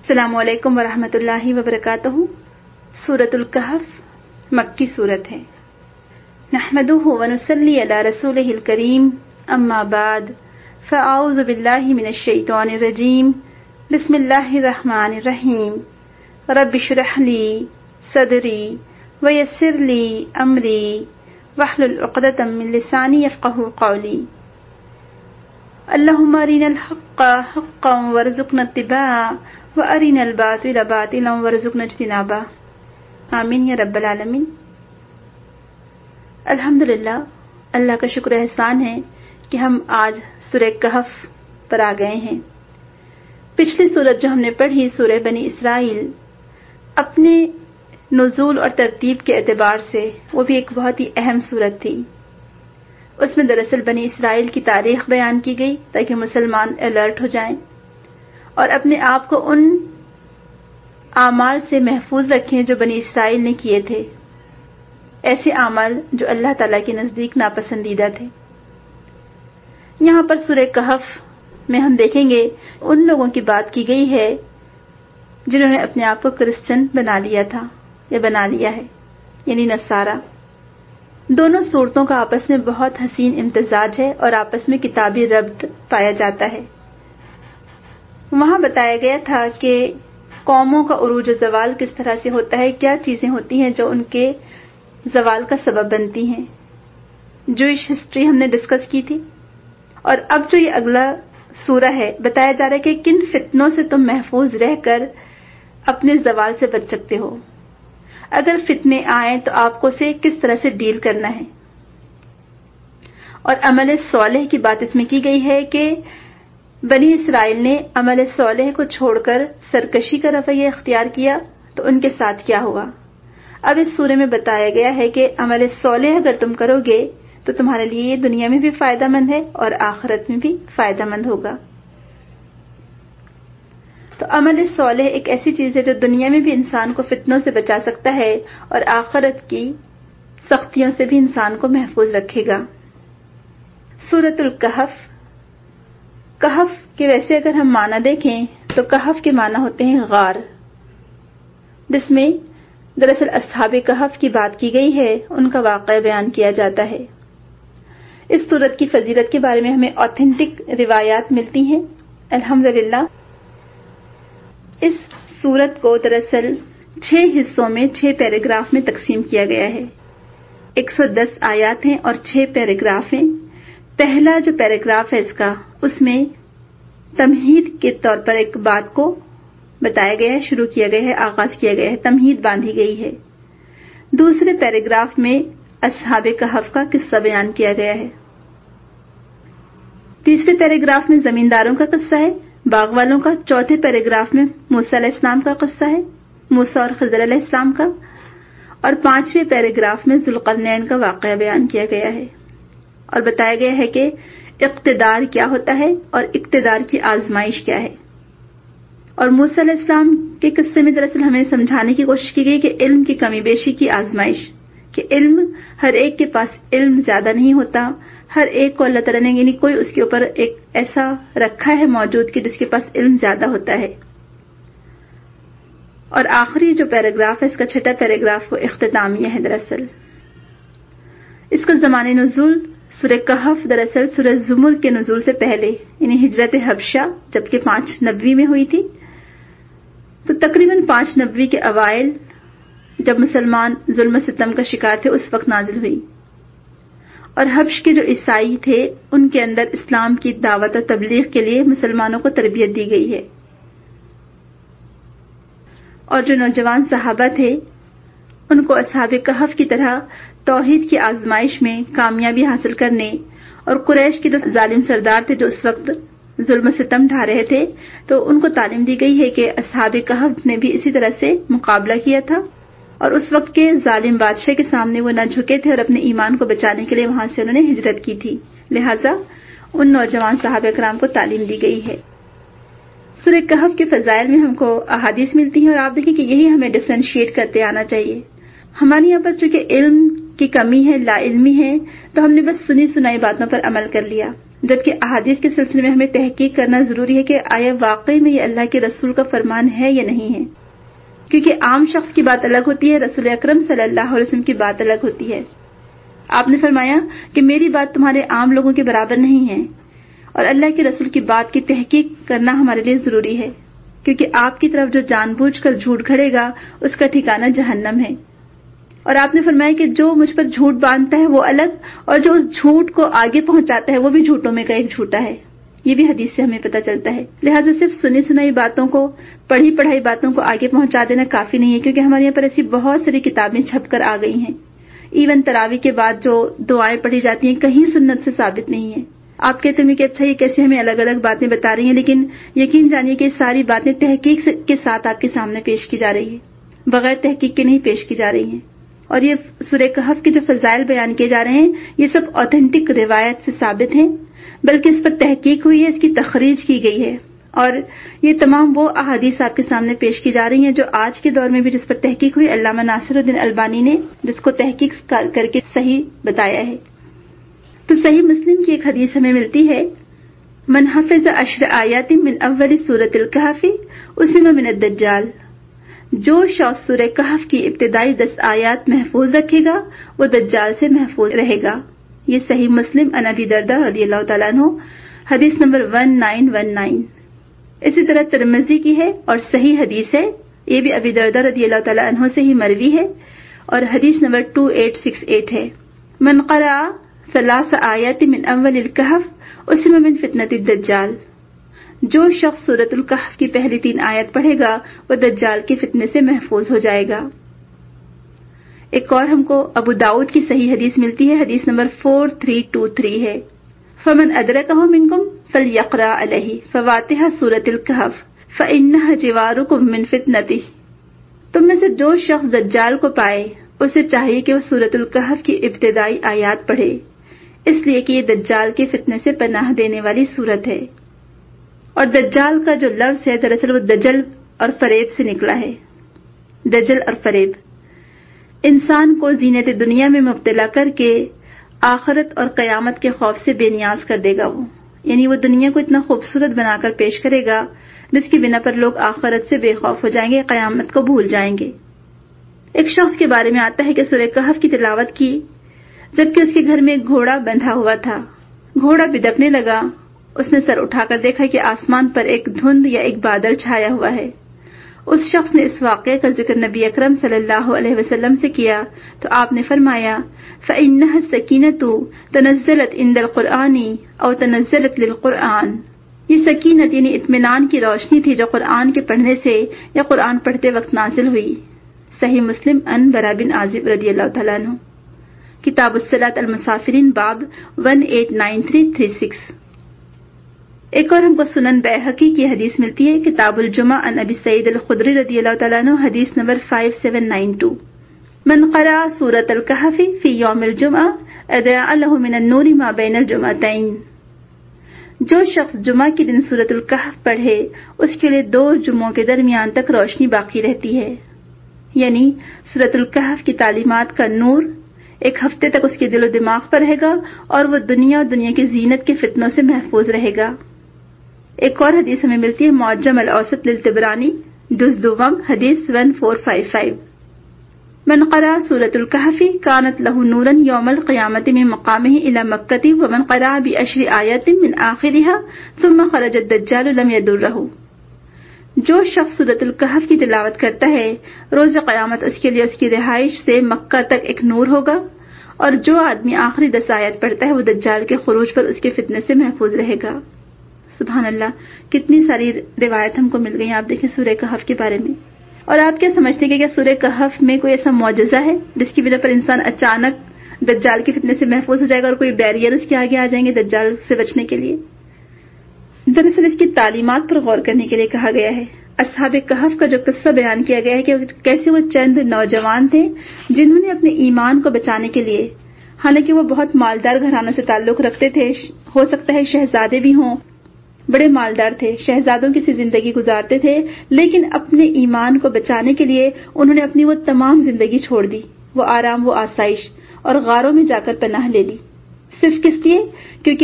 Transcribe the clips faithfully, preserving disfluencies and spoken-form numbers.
السلام علیکم ورحمۃ اللہ وبرکاتہ۔ سورۃ الکہف مکی سورت ہے۔ نحمدہ ونصلی علی رسولہ الکریم، اما بعد فاعوذ باللہ من الشیطان الرجیم، بسم اللہ الرحمن الرحیم۔ رب اشرح لی صدری ویسر لی امری واحلل عقدۃ من لسانی یفقہوا قولی۔ اللہم ارنا الحق حقا وارزقنا اتباعہ وارنا الباطل باطلا وارزقنا اجتنابہ، آمین یا رب العالمین۔ الحمدللہ، اللہ کا شکر احسان ہے کہ ہم آج سورہ کہف پر آ گئے ہیں۔ پچھلی سورت جو ہم نے پڑھی، سورہ بنی اسرائیل، اپنے نزول اور ترتیب کے اعتبار سے وہ بھی ایک بہت ہی اہم سورت تھی۔ اس میں دراصل بنی اسرائیل کی تاریخ بیان کی گئی تاکہ مسلمان الرٹ ہو جائیں اور اپنے آپ کو ان اعمال سے محفوظ رکھیں جو بنی اسرائیل نے کیے تھے، ایسے اعمال جو اللہ تعالیٰ کے نزدیک ناپسندیدہ تھے۔ یہاں پر سورہ کہف میں ہم دیکھیں گے ان لوگوں کی بات کی گئی ہے جنہوں نے اپنے آپ کو کرسچن بنا لیا تھا یا بنا لیا ہے، یعنی نصارہ۔ دونوں صورتوں کا آپس میں بہت حسین امتزاج ہے اور آپس میں کتابی ربط پایا جاتا ہے۔ وہاں بتایا گیا تھا کہ قوموں کا عروج و زوال کس طرح سے ہوتا ہے، کیا چیزیں ہوتی ہیں جو ان کے زوال کا سبب بنتی ہیں۔ جوئش ہسٹری ہم نے ڈسکس کی تھی، اور اب جو یہ اگلا سورہ ہے بتایا جا رہا ہے کہ کن فتنوں سے تم محفوظ رہ کر اپنے زوال سے بچ سکتے ہو، اگر فتنے آئیں تو آپ کو اسے کس طرح سے ڈیل کرنا ہے۔ اور عمل صالح کی بات اس میں کی گئی ہے کہ بنی اسرائیل نے عمل صالح کو چھوڑ کر سرکشی کا رویہ اختیار کیا تو ان کے ساتھ کیا ہوا۔ اب اس سورے میں بتایا گیا ہے کہ عمل صالح اگر تم کرو گے تو تمہارے لیے یہ دنیا میں بھی فائدہ مند ہے اور آخرت میں بھی فائدہ مند ہوگا۔ تو عمل صالح ایک ایسی چیز ہے جو دنیا میں بھی انسان کو فتنوں سے بچا سکتا ہے اور آخرت کی سختیوں سے بھی انسان کو محفوظ رکھے گا۔ سورۃ الکہف، کہف کے ویسے اگر ہم معنی دیکھیں تو کہف کے معنی ہوتے ہیں غار، جس میں دراصل اصحاب کہف کی بات کی گئی ہے، ان کا واقعہ بیان کیا جاتا ہے۔ اس سورت کی فضیلت کے بارے میں ہمیں اوتھینٹک روایات ملتی ہیں الحمدللہ۔ اس سورت کو دراصل چھ حصوں میں چھ پیراگراف میں تقسیم کیا گیا ہے۔ ایک سو دس آیات ہیں اور چھ پیراگراف ہیں۔ پہلا جو پیراگراف ہے اس کا، اس میں تمہید کے طور پر ایک بات کو بتایا گیا ہے، شروع کیا گیا ہے، آغاز کیا گیا ہے، تمہید باندھی گئی ہے۔ دوسرے پیراگراف میں اصحاب کہف کا قصہ بیان کیا گیا ہے۔ تیسرے پیراگراف میں زمینداروں کا قصہ ہے، باغ والوں کا۔ چوتھے پیراگراف میں موسیٰ علیہ السلام کا قصہ ہے، موسیٰ اور خضر علیہ السلام کا۔ اور پانچویں پیراگراف میں ذوالقرنین کا واقعہ بیان کیا گیا ہے اور بتایا گیا ہے کہ اقتدار کیا ہوتا ہے اور اقتدار کی آزمائش کیا ہے۔ اور موسیٰ علیہ السلام کے قصے میں دراصل ہمیں سمجھانے کی کوشش کی گئی کہ علم کی کمی بیشی کی آزمائش، کہ علم ہر ایک کے پاس علم زیادہ نہیں ہوتا، ہر ایک کو اللہ تعالیٰ نے یعنی کوئی اس کے اوپر ایک ایسا رکھا ہے موجود کہ جس کے پاس علم زیادہ ہوتا ہے۔ اور آخری جو پیراگراف ہے، اس کا چھٹا پیراگراف، وہ اختتامیہ ہے دراصل۔ اس کا زمانِ نزول سورہ کہف دراصل سورہ زمر کے نزول سے پہلے یعنی ہجرت حبشہ جبکہ پانچ نبوی میں ہوئی تھی، تو تقریباً پانچ نبوی کے اوائل جب مسلمان ظلم و ستم کا شکار تھے اس وقت نازل ہوئی۔ اور حبش کے جو عیسائی تھے ان کے اندر اسلام کی دعوت و تبلیغ کے لیے مسلمانوں کو تربیت دی گئی ہے، اور جو نوجوان صحابہ تھے ان کو اصحاب کہف کی طرح توحید کی آزمائش میں کامیابی حاصل کرنے، اور قریش کے جو ظالم سردار تھے جو اس وقت ظلم و ستم ڈھا رہے تھے، تو ان کو تعلیم دی گئی ہے کہ اصحاب کہف نے بھی اسی طرح سے مقابلہ کیا تھا اور اس وقت کے ظالم بادشاہ کے سامنے وہ نہ جھکے تھے اور اپنے ایمان کو بچانے کے لیے وہاں سے انہوں نے ہجرت کی تھی، لہٰذا ان نوجوان صحابہ کرام کو تعلیم دی گئی ہے۔ سورہ کہف کے فضائل میں ہم کو احادیث ملتی ہیں اور آپ دیکھیں کہ یہی ہمیں ڈفرینشیٹ کرتے آنا چاہیے۔ ہمارے یہاں پر چونکہ علم کی کمی ہے، لا علمی ہے، تو ہم نے بس سنی سنائی باتوں پر عمل کر لیا، جبکہ احادیث کے سلسلے میں ہمیں تحقیق کرنا ضروری ہے کہ آیا واقعی میں یہ اللہ کے رسول کا فرمان ہے یا نہیں ہے، کیونکہ عام شخص کی بات الگ ہوتی ہے، رسول اکرم صلی اللہ علیہ وسلم کی بات الگ ہوتی ہے۔ آپ نے فرمایا کہ میری بات تمہارے عام لوگوں کے برابر نہیں ہے، اور اللہ کے رسول کی بات کی تحقیق کرنا ہمارے لیے ضروری ہے، کیونکہ آپ کی طرف جو جان بوجھ کر جھوٹ گھڑے گا اس کا ٹھکانہ جہنم ہے۔ اور آپ نے فرمایا کہ جو مجھ پر جھوٹ باندھتا ہے وہ الگ، اور جو اس جھوٹ کو آگے پہنچاتا ہے وہ بھی جھوٹوں میں کا ایک جھوٹا ہے۔ یہ بھی حدیث سے ہمیں پتہ چلتا ہے۔ لہٰذا صرف سنی سنائی باتوں کو، پڑھی پڑھائی باتوں کو آگے پہنچا دینا کافی نہیں ہے، کیونکہ ہمارے یہاں پر ایسی بہت ساری کتابیں چھپ کر آ گئی ہیں۔ ایون تراوی کے بعد جو دعائیں پڑھی جاتی ہیں کہیں سنت سے ثابت نہیں ہے۔ آپ کہتے ہیں کہ اچھا یہ کیسے ہمیں الگ الگ باتیں بتا رہی ہیں، لیکن یقین جانیے کہ ساری باتیں تحقیق کے ساتھ آپ کے سامنے پیش کی جا رہی ہیں، بغیر تحقیق کے نہیں پیش کی جا رہی ہیں۔ اور یہ سورہ کہف کے جو فضائل بیان کیے جا رہے ہیں یہ سب اوتھینٹک روایت سے ثابت ہیں، بلکہ اس پر تحقیق ہوئی ہے، اس کی تخریج کی گئی ہے، اور یہ تمام وہ احادیث آپ کے سامنے پیش کی جا رہی ہیں جو آج کے دور میں بھی جس پر تحقیق ہوئی، علامہ ناصر الدین البانی نے جس کو تحقیق کر کے صحیح بتایا ہے۔ تو صحیح مسلم کی ایک حدیث ہمیں ملتی ہے، من حفظ عشر آیات من اول سورۃ الکہف اسم من الدجال، جو شخص سورہ کہف کی ابتدائی دس آیات محفوظ رکھے گا وہ دجال سے محفوظ رہے گا۔ یہ صحیح مسلم عن ابی درداء رضی اللہ تعالیٰ عنہ، حدیث نمبر انیس سو انیس۔ اسی طرح ترمذی کی ہے اور صحیح حدیث ہے، یہ بھی ابی درداء رضی اللہ تعالیٰ عنہ سے ہی مروی ہے، اور حدیث نمبر اٹھائیس سو اڑسٹھ ہے۔ من قرأ ثلاث آیات من اول الکہف اسم من فتنۃ الدجال، جو شخص سورۃ الکہف کی پہلی تین آیت پڑھے گا وہ دجال کے فتنے سے محفوظ ہو جائے گا۔ ایک اور ہم کو ابو داؤد کی صحیح حدیث ملتی ہے، حدیث نمبر چار تین دو تین ہے، فمن ادرکہ منکم فلیقرأ علیہ فواتح سورۃ الکہف فإنہا جوارکم من فتنتہ، تم میں سے جو شخص دجال کو پائے اسے چاہیے کہ وہ سورۃ الکہف کی ابتدائی آیات پڑھے، اس لیے کہ یہ دجال کے فتنے سے پناہ دینے والی سورت ہے۔ اور دجال کا جو لفظ ہے دراصل وہ دجل اور فریب سے نکلا ہے۔ دجل اور فریب انسان کو زینت دنیا میں مبتلا کر کے آخرت اور قیامت کے خوف سے بے نیاز کر دے گا، وہ یعنی وہ دنیا کو اتنا خوبصورت بنا کر پیش کرے گا جس کی بنا پر لوگ آخرت سے بے خوف ہو جائیں گے، قیامت کو بھول جائیں گے۔ ایک شخص کے بارے میں آتا ہے کہ سورہ کہف کی تلاوت کی جبکہ اس کے گھر میں ایک گھوڑا بندھا ہوا تھا، گھوڑا بدکنے لگا، اس نے سر اٹھا کر دیکھا کہ آسمان پر ایک دھند یا ایک بادل چھایا ہوا ہے۔ اس شخص نے اس واقعے کا ذکر نبی اکرم صلی اللہ علیہ وسلم سے کیا تو آپ نے فرمایا فإنها السکینۃ تنزلت عند القرآن او تنزلت للقرآن، یہ سکینت یعنی اطمینان کی روشنی تھی جو قرآن کے پڑھنے سے یا قرآن پڑھتے وقت نازل ہوئی۔ صحیح مسلم عن برا بن عازب رضی اللہ تعالیٰ عنہ، کتاب الصلاۃ المسافرین باب eight nine three three six. ایک اور ہم کو سنن بیہقی کی حدیث ملتی ہے، کتاب الجمعہ عن ابی سعید الخدری رضی اللہ تعالیٰ عنہ، حدیث نمبر پانچ سات نو دو، من قرأ سورۃ الکہف فی یوم الجمعہ اضاء له من النور ما بین الجمعتین، جو شخص جمعہ کے دن سورۃ الکہف پڑھے اس کے لیے دو جمعوں کے درمیان تک روشنی باقی رہتی ہے، یعنی سورۃ الکہف کی تعلیمات کا نور ایک ہفتے تک اس کے دل و دماغ پر رہے گا اور وہ دنیا اور دنیا کی زینت کے فتنوں سے محفوظ رہے گا۔ ایک اور حدیث ہمیں ملتی ہے معجم الاوسط للطبرانی جز دوم حدیث چودہ سو پچپن، من قرأ سورۃ الکہف کانت له نورا یوم القیامۃ من مقامہ الی مکۃ ومن قرأ بعشر آیات من آخرها ثم خرج الدجال لم یضرہ، جو شخص سورۃ الکہف کی تلاوت کرتا ہے روز قیامت اس کے لیے اس کی رہائش سے مکہ تک ایک نور ہوگا، اور جو آدمی آخری دس آیت پڑھتا ہے وہ دجال کے خروج پر اس کے فتنے سے محفوظ رہے گا۔ سبحان اللہ، کتنی ساری روایت ہم کو مل گئی ہیں۔ آپ دیکھیں سورہ کہف کے بارے میں، اور آپ کیا سمجھتے ہیں کہ کیا سورہ کہف میں کوئی ایسا معجزہ ہے جس کی بنا پر انسان اچانک دجال کے فتنے سے محفوظ ہو جائے گا اور کوئی بیریئر اس کے آگے آ جائیں گے دجال سے بچنے کے لیے؟ دراصل اس کی تعلیمات پر غور کرنے کے لیے کہا گیا ہے۔ اصحاب کہف کا جو قصہ بیان کیا گیا ہے کہ کیسے وہ چند نوجوان تھے جنہوں نے اپنے ایمان کو بچانے کے لیے، حالانکہ وہ بہت مالدار گھرانوں سے تعلق رکھتے تھے، ہو سکتا ہے شہزادے بھی ہوں، بڑے مالدار تھے، شہزادوں کی سی زندگی گزارتے تھے، لیکن اپنے ایمان کو بچانے کے لیے انہوں نے اپنی وہ تمام زندگی چھوڑ دی، وہ آرام، وہ آسائش، اور غاروں میں جا کر پناہ لے لی، صرف کس لیے؟ کیونکہ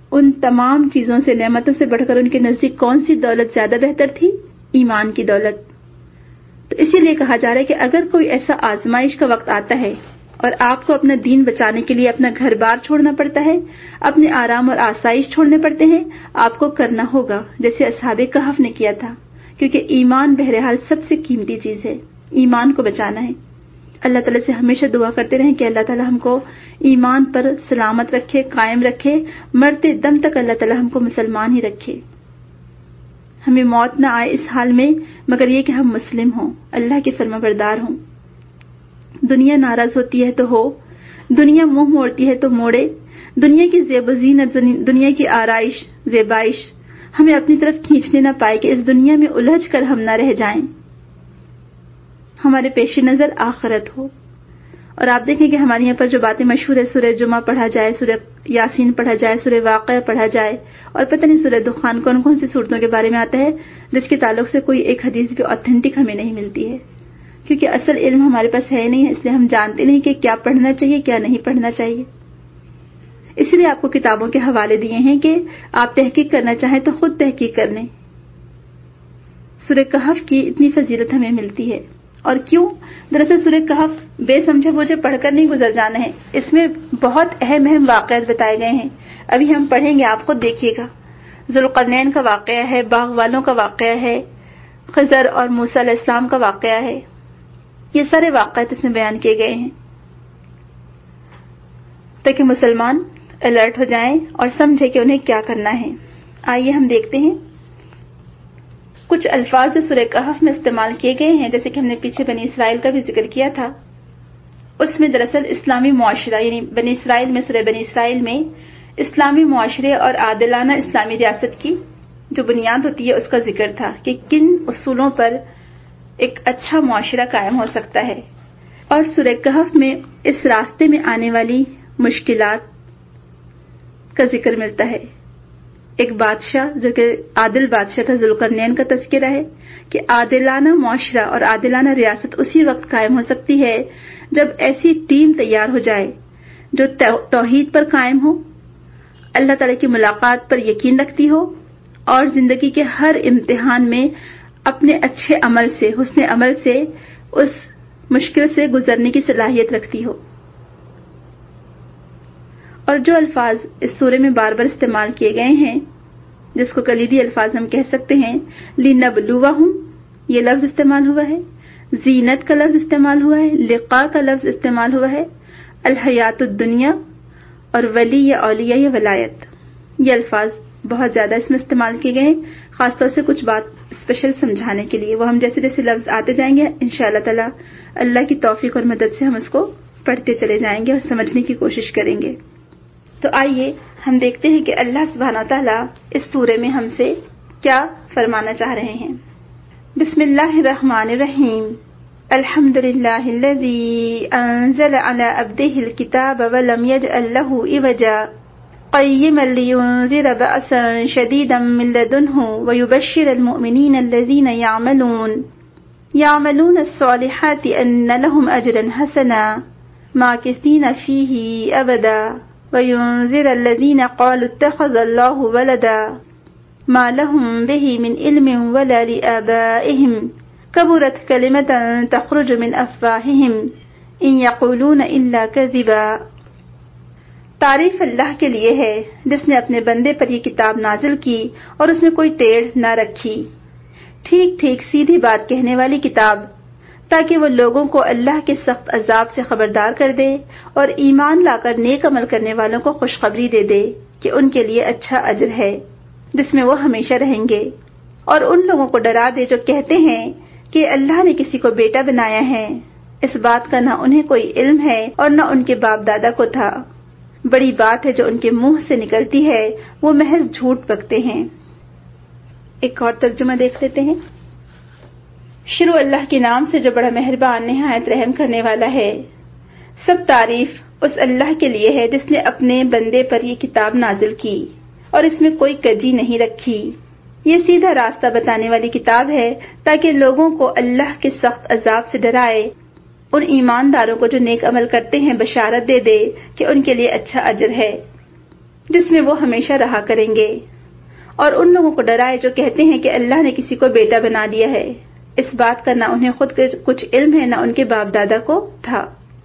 ان تمام چیزوں سے، نعمتوں سے بڑھ کر ان کے نزدیک کون سی دولت زیادہ بہتر تھی؟ ایمان کی دولت۔ تو اسی لیے کہا جا رہا ہے کہ اگر کوئی ایسا آزمائش کا وقت آتا ہے اور آپ کو اپنا دین بچانے کے لیے اپنا گھر بار چھوڑنا پڑتا ہے، اپنے آرام اور آسائش چھوڑنے پڑتے ہیں، آپ کو کرنا ہوگا جیسے اصحاب کہف نے کیا تھا، کیونکہ ایمان بہرحال سب سے قیمتی چیز ہے، ایمان کو بچانا ہے۔ اللہ تعالیٰ سے ہمیشہ دعا کرتے رہیں کہ اللہ تعالیٰ ہم کو ایمان پر سلامت رکھے، قائم رکھے، مرتے دم تک اللہ تعالیٰ ہم کو مسلمان ہی رکھے، ہمیں موت نہ آئے اس حال میں مگر یہ کہ ہم مسلم ہوں، اللہ کے فرما بردار ہوں۔ دنیا ناراض ہوتی ہے تو ہو، دنیا منہ موڑتی ہے تو موڑے، دنیا کی زیب و زینت، دنیا کی آرائش زیبائش ہمیں اپنی طرف کھینچنے نہ پائے کہ اس دنیا میں الجھ کر ہم نہ رہ جائیں، ہمارے پیش نظر آخرت ہو۔ اور آپ دیکھیں کہ ہمارے یہاں پر جو باتیں مشہور ہے، سورہ جمعہ پڑھا جائے، سورہ یاسین پڑھا جائے، سورہ واقعہ پڑھا جائے، اور پتہ نہیں سورہ دخان کون کون سی صورتوں کے بارے میں آتا ہے جس کے تعلق سے کوئی ایک حدیث بھی اوتھینٹک ہمیں نہیں ملتی ہے، کیونکہ اصل علم ہمارے پاس ہے نہیں ہے، اس لیے ہم جانتے نہیں کہ کیا پڑھنا چاہیے کیا نہیں پڑھنا چاہیے۔ اس لیے آپ کو کتابوں کے حوالے دیے ہیں کہ آپ تحقیق کرنا چاہیں تو خود تحقیق کر لیں۔ سورہ کہف کی اتنی فضیلت ہمیں ملتی ہے، اور کیوں؟ دراصل سورہ کہف بے سمجھے بوجھے پڑھ کر نہیں گزر جانا ہے، اس میں بہت اہم اہم واقعات بتائے گئے ہیں، ابھی ہم پڑھیں گے، آپ خود دیکھیے گا۔ ذوالقرنین کا واقعہ ہے، باغ والوں کا واقعہ ہے، خضر اور موسیٰ علیہ السلام کا واقعہ ہے، یہ سارے واقعات اس میں بیان کیے گئے ہیں تاکہ مسلمان الرٹ ہو جائیں اور سمجھے کہ انہیں کیا کرنا ہے۔ آئیے ہم دیکھتے ہیں کچھ الفاظ جو سورہ کہف میں استعمال کیے گئے ہیں، جیسے کہ ہم نے پیچھے بنی اسرائیل کا بھی ذکر کیا تھا، اس میں دراصل اسلامی معاشرہ یعنی بنی اسرائیل میں، سورہ بنی اسرائیل میں اسلامی معاشرے اور عادلانہ اسلامی ریاست کی جو بنیاد ہوتی ہے اس کا ذکر تھا کہ کن اصولوں پر ایک اچھا معاشرہ قائم ہو سکتا ہے، اور سورہ کہف میں اس راستے میں آنے والی مشکلات کا ذکر ملتا ہے۔ ایک بادشاہ جو کہ عادل بادشاہ تھا، ذوالقرنین کا تذکرہ ہے کہ عادلانہ معاشرہ اور عادلانہ ریاست اسی وقت قائم ہو سکتی ہے جب ایسی ٹیم تیار ہو جائے جو توحید پر قائم ہو، اللہ تعالیٰ کی ملاقات پر یقین رکھتی ہو، اور زندگی کے ہر امتحان میں اپنے اچھے عمل سے، حسن عمل سے اس مشکل سے گزرنے کی صلاحیت رکھتی ہو۔ اور جو الفاظ اس سورے میں بار بار استعمال کیے گئے ہیں، جس کو کلیدی الفاظ ہم کہہ سکتے ہیں، لِنَبْلُوَهُمْ یہ لفظ استعمال ہوا ہے، زینت کا لفظ استعمال ہوا ہے، لقاء کا لفظ استعمال ہوا ہے، الحیات الدنیا اور ولی یا اولیاء یا ولایت، یہ الفاظ بہت زیادہ اس میں استعمال کیے گئے ہیں، خاص طور سے کچھ بات اسپیشل سمجھانے کے لیے۔ وہ ہم جیسے جیسے لفظ آتے جائیں گے انشاءاللہ تعالی اللہ کی توفیق اور مدد سے ہم اس کو پڑھتے چلے جائیں گے اور سمجھنے کی کوشش کریں گے۔ تو آئیے ہم دیکھتے ہیں کہ اللہ سبحانہ وتعالی اس سورے میں ہم سے کیا فرمانا چاہ رہے ہیں۔ بسم اللہ الرحمن الرحیم، الحمد للہ الذی انزل علی عبدہ الکتاب ولم یجعل لہ عوجا قیما لینذر بأسا شدیدا من لدنہ ویبشر المؤمنین الذین یعملون یعملون الصالحات ان لهم اجرا حسنا ماکثین فیہ ابدا وَيُنذِرَ الَّذِينَ قَالُوا اتَّخَذَ اللَّهُ وَلَدًا مَا لَهُم بِهِ مِنْ عِلْمٍ وَلَا لِآبَائِهِمْ كَبُرَتْ كَلِمَةً تَخْرُجُ مِنْ أَفْوَاهِهِمْ إِنْ يَقُولُونَ إِلَّا كَذِبًا۔ تعریف اللہ کے لیے ہے جس نے اپنے بندے پر یہ کتاب نازل کی اور اس میں کوئی ٹیڑھ نہ رکھی، ٹھیک ٹھیک سیدھی بات کہنے والی کتاب، تاکہ وہ لوگوں کو اللہ کے سخت عذاب سے خبردار کر دے اور ایمان لا کر نیک عمل کرنے والوں کو خوشخبری دے دے کہ ان کے لیے اچھا اجر ہے جس میں وہ ہمیشہ رہیں گے، اور ان لوگوں کو ڈرا دے جو کہتے ہیں کہ اللہ نے کسی کو بیٹا بنایا ہے، اس بات کا نہ انہیں کوئی علم ہے اور نہ ان کے باپ دادا کو تھا، بڑی بات ہے جو ان کے منہ سے نکلتی ہے وہ محض جھوٹ بکتے ہیں۔ ایک اور ترجمہ دیکھ لیتے ہیں۔ شروع اللہ کے نام سے جو بڑا مہربان نہایت رحم کرنے والا ہے۔ سب تعریف اس اللہ کے لیے ہے جس نے اپنے بندے پر یہ کتاب نازل کی اور اس میں کوئی کجی نہیں رکھی، یہ سیدھا راستہ بتانے والی کتاب ہے تاکہ لوگوں کو اللہ کے سخت عذاب سے ڈرائے، ان ایمانداروں کو جو نیک عمل کرتے ہیں بشارت دے دے کہ ان کے لیے اچھا اجر ہے۔ جس میں وہ ہمیشہ رہا کریں گے، اور ان لوگوں کو ڈرائے جو کہتے ہیں کہ اللہ نے کسی کو بیٹا بنا دیا ہے۔ اس بات کا نہ انہیں خود کچھ علم ہے، نہ ان کے باپ دادا کو تھا۔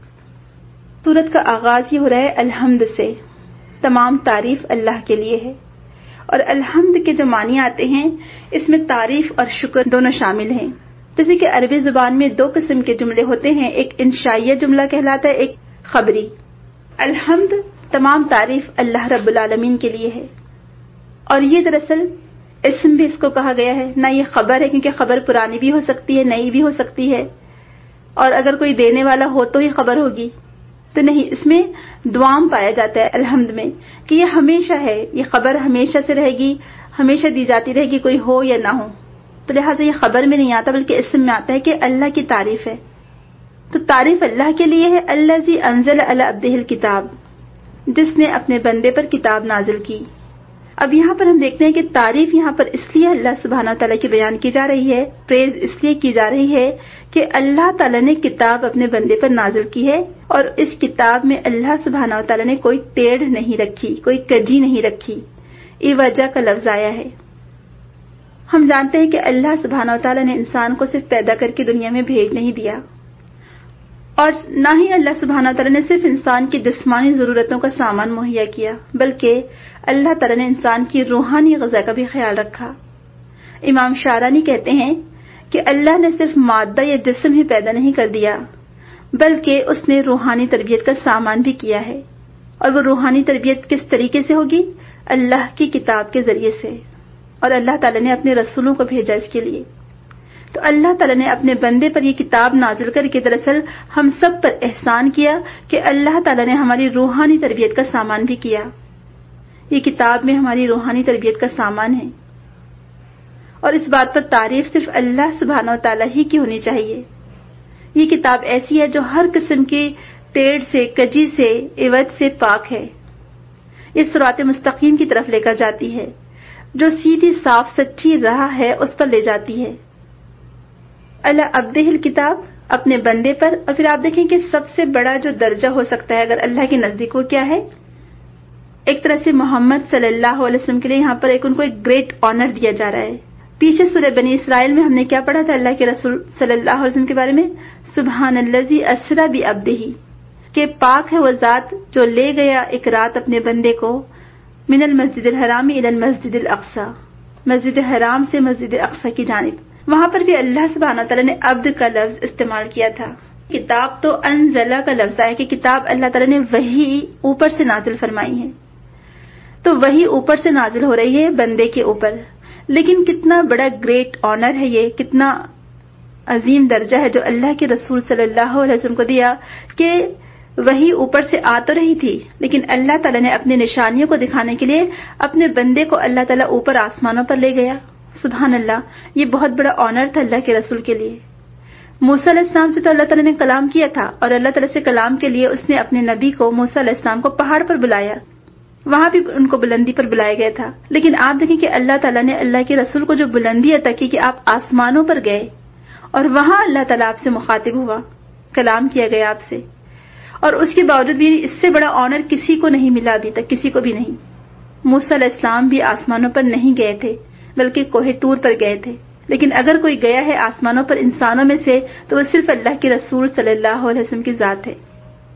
سورت کا آغاز ہی ہو رہا ہے الحمد سے۔ تمام تعریف اللہ کے لیے ہے، اور الحمد کے جو معنی آتے ہیں اس میں تعریف اور شکر دونوں شامل ہیں۔ جیسے کہ عربی زبان میں دو قسم کے جملے ہوتے ہیں، ایک انشائیہ جملہ کہلاتا ہے، ایک خبری۔ الحمد تمام تعریف اللہ رب العالمین کے لیے ہے، اور یہ دراصل اسم بھی اس کو کہا گیا ہے، نہ یہ خبر ہے کیونکہ خبر پرانی بھی ہو سکتی ہے، نئی بھی ہو سکتی ہے، اور اگر کوئی دینے والا ہو تو ہی خبر ہوگی، تو نہیں، اس میں دوام پایا جاتا ہے الحمد میں کہ یہ ہمیشہ ہے، یہ خبر ہمیشہ سے رہے گی، ہمیشہ دی جاتی رہے گی، کوئی ہو یا نہ ہو، تو لہٰذا یہ خبر میں نہیں آتا بلکہ اسم میں آتا ہے کہ اللہ کی تعریف ہے۔ تو تعریف اللہ کے لیے ہے، الذی انزل علی عبدہ الکتاب، جس نے اپنے بندے پر کتاب نازل کی۔ اب یہاں پر ہم دیکھتے ہیں کہ تعریف یہاں پر اس لیے اللہ سبحانہ تعالیٰ کی بیان کی جا رہی ہے، پریز اس لیے کی جا رہی ہے کہ اللہ تعالیٰ نے کتاب اپنے بندے پر نازل کی ہے، اور اس کتاب میں اللہ سبحانہ تعالیٰ نے کوئی ٹیڑھ نہیں رکھی، کوئی کجی نہیں رکھی۔ ای وجہ کا لفظ آیا ہے۔ ہم جانتے ہیں کہ اللہ سبحانہ تعالیٰ نے انسان کو صرف پیدا کر کے دنیا میں بھیج نہیں دیا، اور نہ ہی اللہ سبحانہ تعالیٰ نے صرف انسان کی جسمانی ضرورتوں کا سامان مہیا کیا، بلکہ اللہ تعالیٰ نے انسان کی روحانی غذا کا بھی خیال رکھا۔ امام شارانی کہتے ہیں کہ اللہ نے صرف مادہ یا جسم ہی پیدا نہیں کر دیا، بلکہ اس نے روحانی تربیت کا سامان بھی کیا ہے، اور وہ روحانی تربیت کس طریقے سے ہوگی؟ اللہ کی کتاب کے ذریعے سے، اور اللہ تعالیٰ نے اپنے رسولوں کو بھیجا اس کے لیے۔ تو اللہ تعالیٰ نے اپنے بندے پر یہ کتاب نازل کر کے دراصل ہم سب پر احسان کیا کہ اللہ تعالیٰ نے ہماری روحانی تربیت کا سامان بھی کیا۔ یہ کتاب میں ہماری روحانی تربیت کا سامان ہے، اور اس بات پر تعریف صرف اللہ سبحانہ و تعالیٰ ہی کی ہونی چاہیے۔ یہ کتاب ایسی ہے جو ہر قسم کی ٹیڑھ سے، کجی سے، عوج سے پاک ہے۔ یہ صراط مستقیم کی طرف لے کر جاتی ہے، جو سیدھی صاف سچی راہ ہے اس پر لے جاتی ہے۔ علی عبدہ الکتاب، اپنے بندے پر، اور پھر آپ دیکھیں کہ سب سے بڑا جو درجہ ہو سکتا ہے اگر اللہ کے نزدیک، وہ کیا ہے؟ ایک طرح سے محمد صلی اللہ علیہ وسلم کے لیے یہاں پر ایک ان کو ایک گریٹ آنر دیا جا رہا ہے۔ پیچھے سورہ بنی اسرائیل میں ہم نے کیا پڑھا تھا اللہ کے رسول صلی اللہ علیہ وسلم کے بارے میں؟ سبحان الذی اسری بعبدہ، کہ پاک ہے وہ ذات جو لے گیا ایک رات اپنے بندے کو من المسجد الحرام الی المسجد الاقصی، مسجد حرام سے مسجد اقصی کی جانب۔ وہاں پر بھی اللہ سبحانہ تعالیٰ نے عبد کا لفظ استعمال کیا تھا۔ کتاب تو انزلہ کا لفظ ہے کہ کتاب اللہ تعالیٰ نے وہی اوپر سے نازل فرمائی ہے، تو وہی اوپر سے نازل ہو رہی ہے بندے کے اوپر۔ لیکن کتنا بڑا گریٹ آنر ہے، یہ کتنا عظیم درجہ ہے جو اللہ کے رسول صلی اللہ علیہ وسلم کو دیا کہ وہی اوپر سے آ تو رہی تھی، لیکن اللہ تعالیٰ نے اپنے نشانیوں کو دکھانے کے لیے اپنے بندے کو اللہ تعالیٰ اوپر آسمانوں پر لے گیا۔ سبحان اللہ، یہ بہت بڑا آنر تھا اللہ کے رسول کے لیے۔ موسیٰ علیہ السلام سے تو اللہ تعالیٰ نے کلام کیا تھا، اور اللہ تعالیٰ سے کلام کے لیے اس نے اپنے نبی کو موسیٰ علیہ السلام کو پہاڑ پر بلایا، وہاں بھی ان کو بلندی پر بلایا گیا تھا۔ لیکن آپ دیکھیں کہ اللہ تعالیٰ نے اللہ کے رسول کو جو بلندی عطا کی کہ آپ آسمانوں پر گئے، اور وہاں اللہ تعالیٰ آپ سے مخاطب ہوا، کلام کیا گیا آپ سے، اور اس کے باوجود بھی اس سے بڑا آنر کسی کو نہیں ملا ابھی تک، کسی کو بھی نہیں۔ موسیٰ علیہ السلام بھی آسمانوں پر نہیں گئے تھے بلکہ کوہ طور پر گئے تھے، لیکن اگر کوئی گیا ہے آسمانوں پر انسانوں میں سے تو وہ صرف اللہ کے رسول صلی اللہ علیہ وسلم کی ذات ہے۔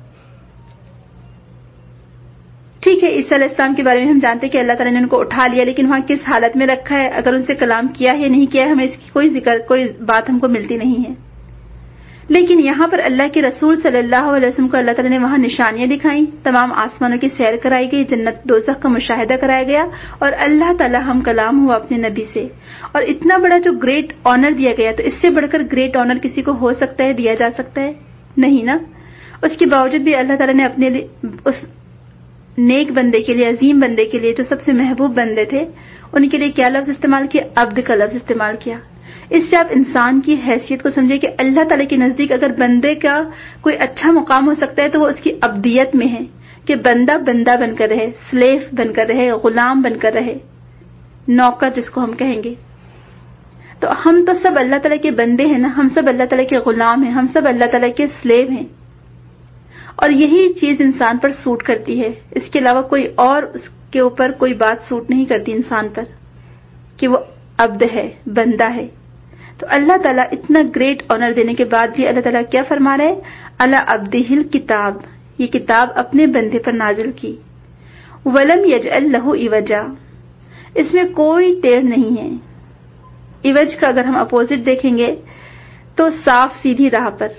ٹھیک ہے، عیسیٰ علیہ السلام کے بارے میں ہم جانتے ہیں کہ اللہ تعالیٰ نے ان کو اٹھا لیا، لیکن وہاں کس حالت میں رکھا ہے، اگر ان سے کلام کیا ہے یا نہیں کیا ہے، ہمیں اس کی کوئی ذکر، کوئی بات ہم کو ملتی نہیں ہے۔ لیکن یہاں پر اللہ کے رسول صلی اللہ علیہ وسلم کو اللہ تعالیٰ نے وہاں نشانیاں دکھائیں، تمام آسمانوں کی سیر کرائی گئی، جنت دوزخ کا مشاہدہ کرایا گیا، اور اللہ تعالیٰ ہم کلام ہوا اپنے نبی سے، اور اتنا بڑا جو گریٹ آنر دیا گیا، تو اس سے بڑھ کر گریٹ آنر کسی کو ہو سکتا ہے، دیا جا سکتا ہے؟ نہیں نا۔ اس کے باوجود بھی اللہ تعالیٰ نے اپنے اس نیک بندے کے لیے، عظیم بندے کے لیے، جو سب سے محبوب بندے تھے، ان کے لیے کیا لفظ استعمال کیا؟ عبد کا لفظ استعمال کیا۔ اس سے آپ انسان کی حیثیت کو سمجھے کہ اللہ تعالیٰ کے نزدیک اگر بندے کا کوئی اچھا مقام ہو سکتا ہے تو وہ اس کی عبدیت میں ہے، کہ بندہ بندہ بن کر رہے، سلیف بن کر رہے، غلام بن کر رہے، نوکر جس کو ہم کہیں گے۔ تو ہم تو سب اللہ تعالیٰ کے بندے ہیں نا، ہم سب اللہ تعالیٰ کے غلام ہیں، ہم سب اللہ تعالیٰ کے سلیو ہیں، اور یہی چیز انسان پر سوٹ کرتی ہے۔ اس کے علاوہ کوئی اور کے اوپر کوئی بات سوٹ نہیں کرتی انسان پر کہ وہ عبد ہے، بندہ ہے. تو اللہ تعالیٰ اتنا گریٹ آنر دینے کے بعد بھی اللہ تعالیٰ کیا فرما رہے ہیں؟ علی عبدہ الکتاب، یہ کتاب اپنے بندے پر نازل کی. ولم یجعل لہ عوجا، اس میں کوئی ٹیڑھ نہیں ہے. عوج کا اگر ہم اپوزٹ دیکھیں گے تو صاف سیدھی راہ پر،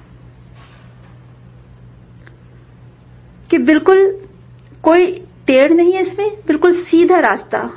کہ بالکل کوئی ٹیڑھ نہیں ہے، اس میں بالکل سیدھا راستہ.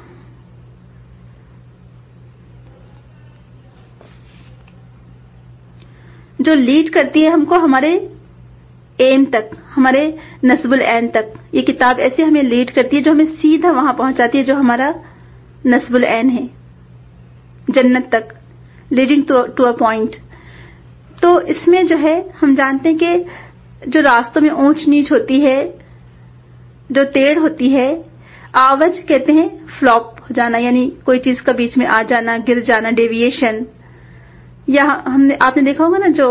جو لیڈ کرتی ہے ہم کو ہمارے ایم تک، ہمارے نصب العین تک. یہ کتاب ایسے ہمیں لیڈ کرتی ہے جو ہمیں سیدھا وہاں پہنچاتی ہے جو ہمارا نصب العین ہے، جنت تک، لیڈنگ ٹو اے پوائنٹ. تو اس میں جو ہے ہم جانتے ہیں کہ جو راستوں میں اونچ نیچ ہوتی ہے، جو ٹیڑھ ہوتی ہے، آوج کہتے ہیں فلاپ ہو جانا، یعنی کوئی چیز کا بیچ میں آ جانا، گر جانا، ڈیویشن. یا ہم نے آپ نے دیکھا ہوگا نا جو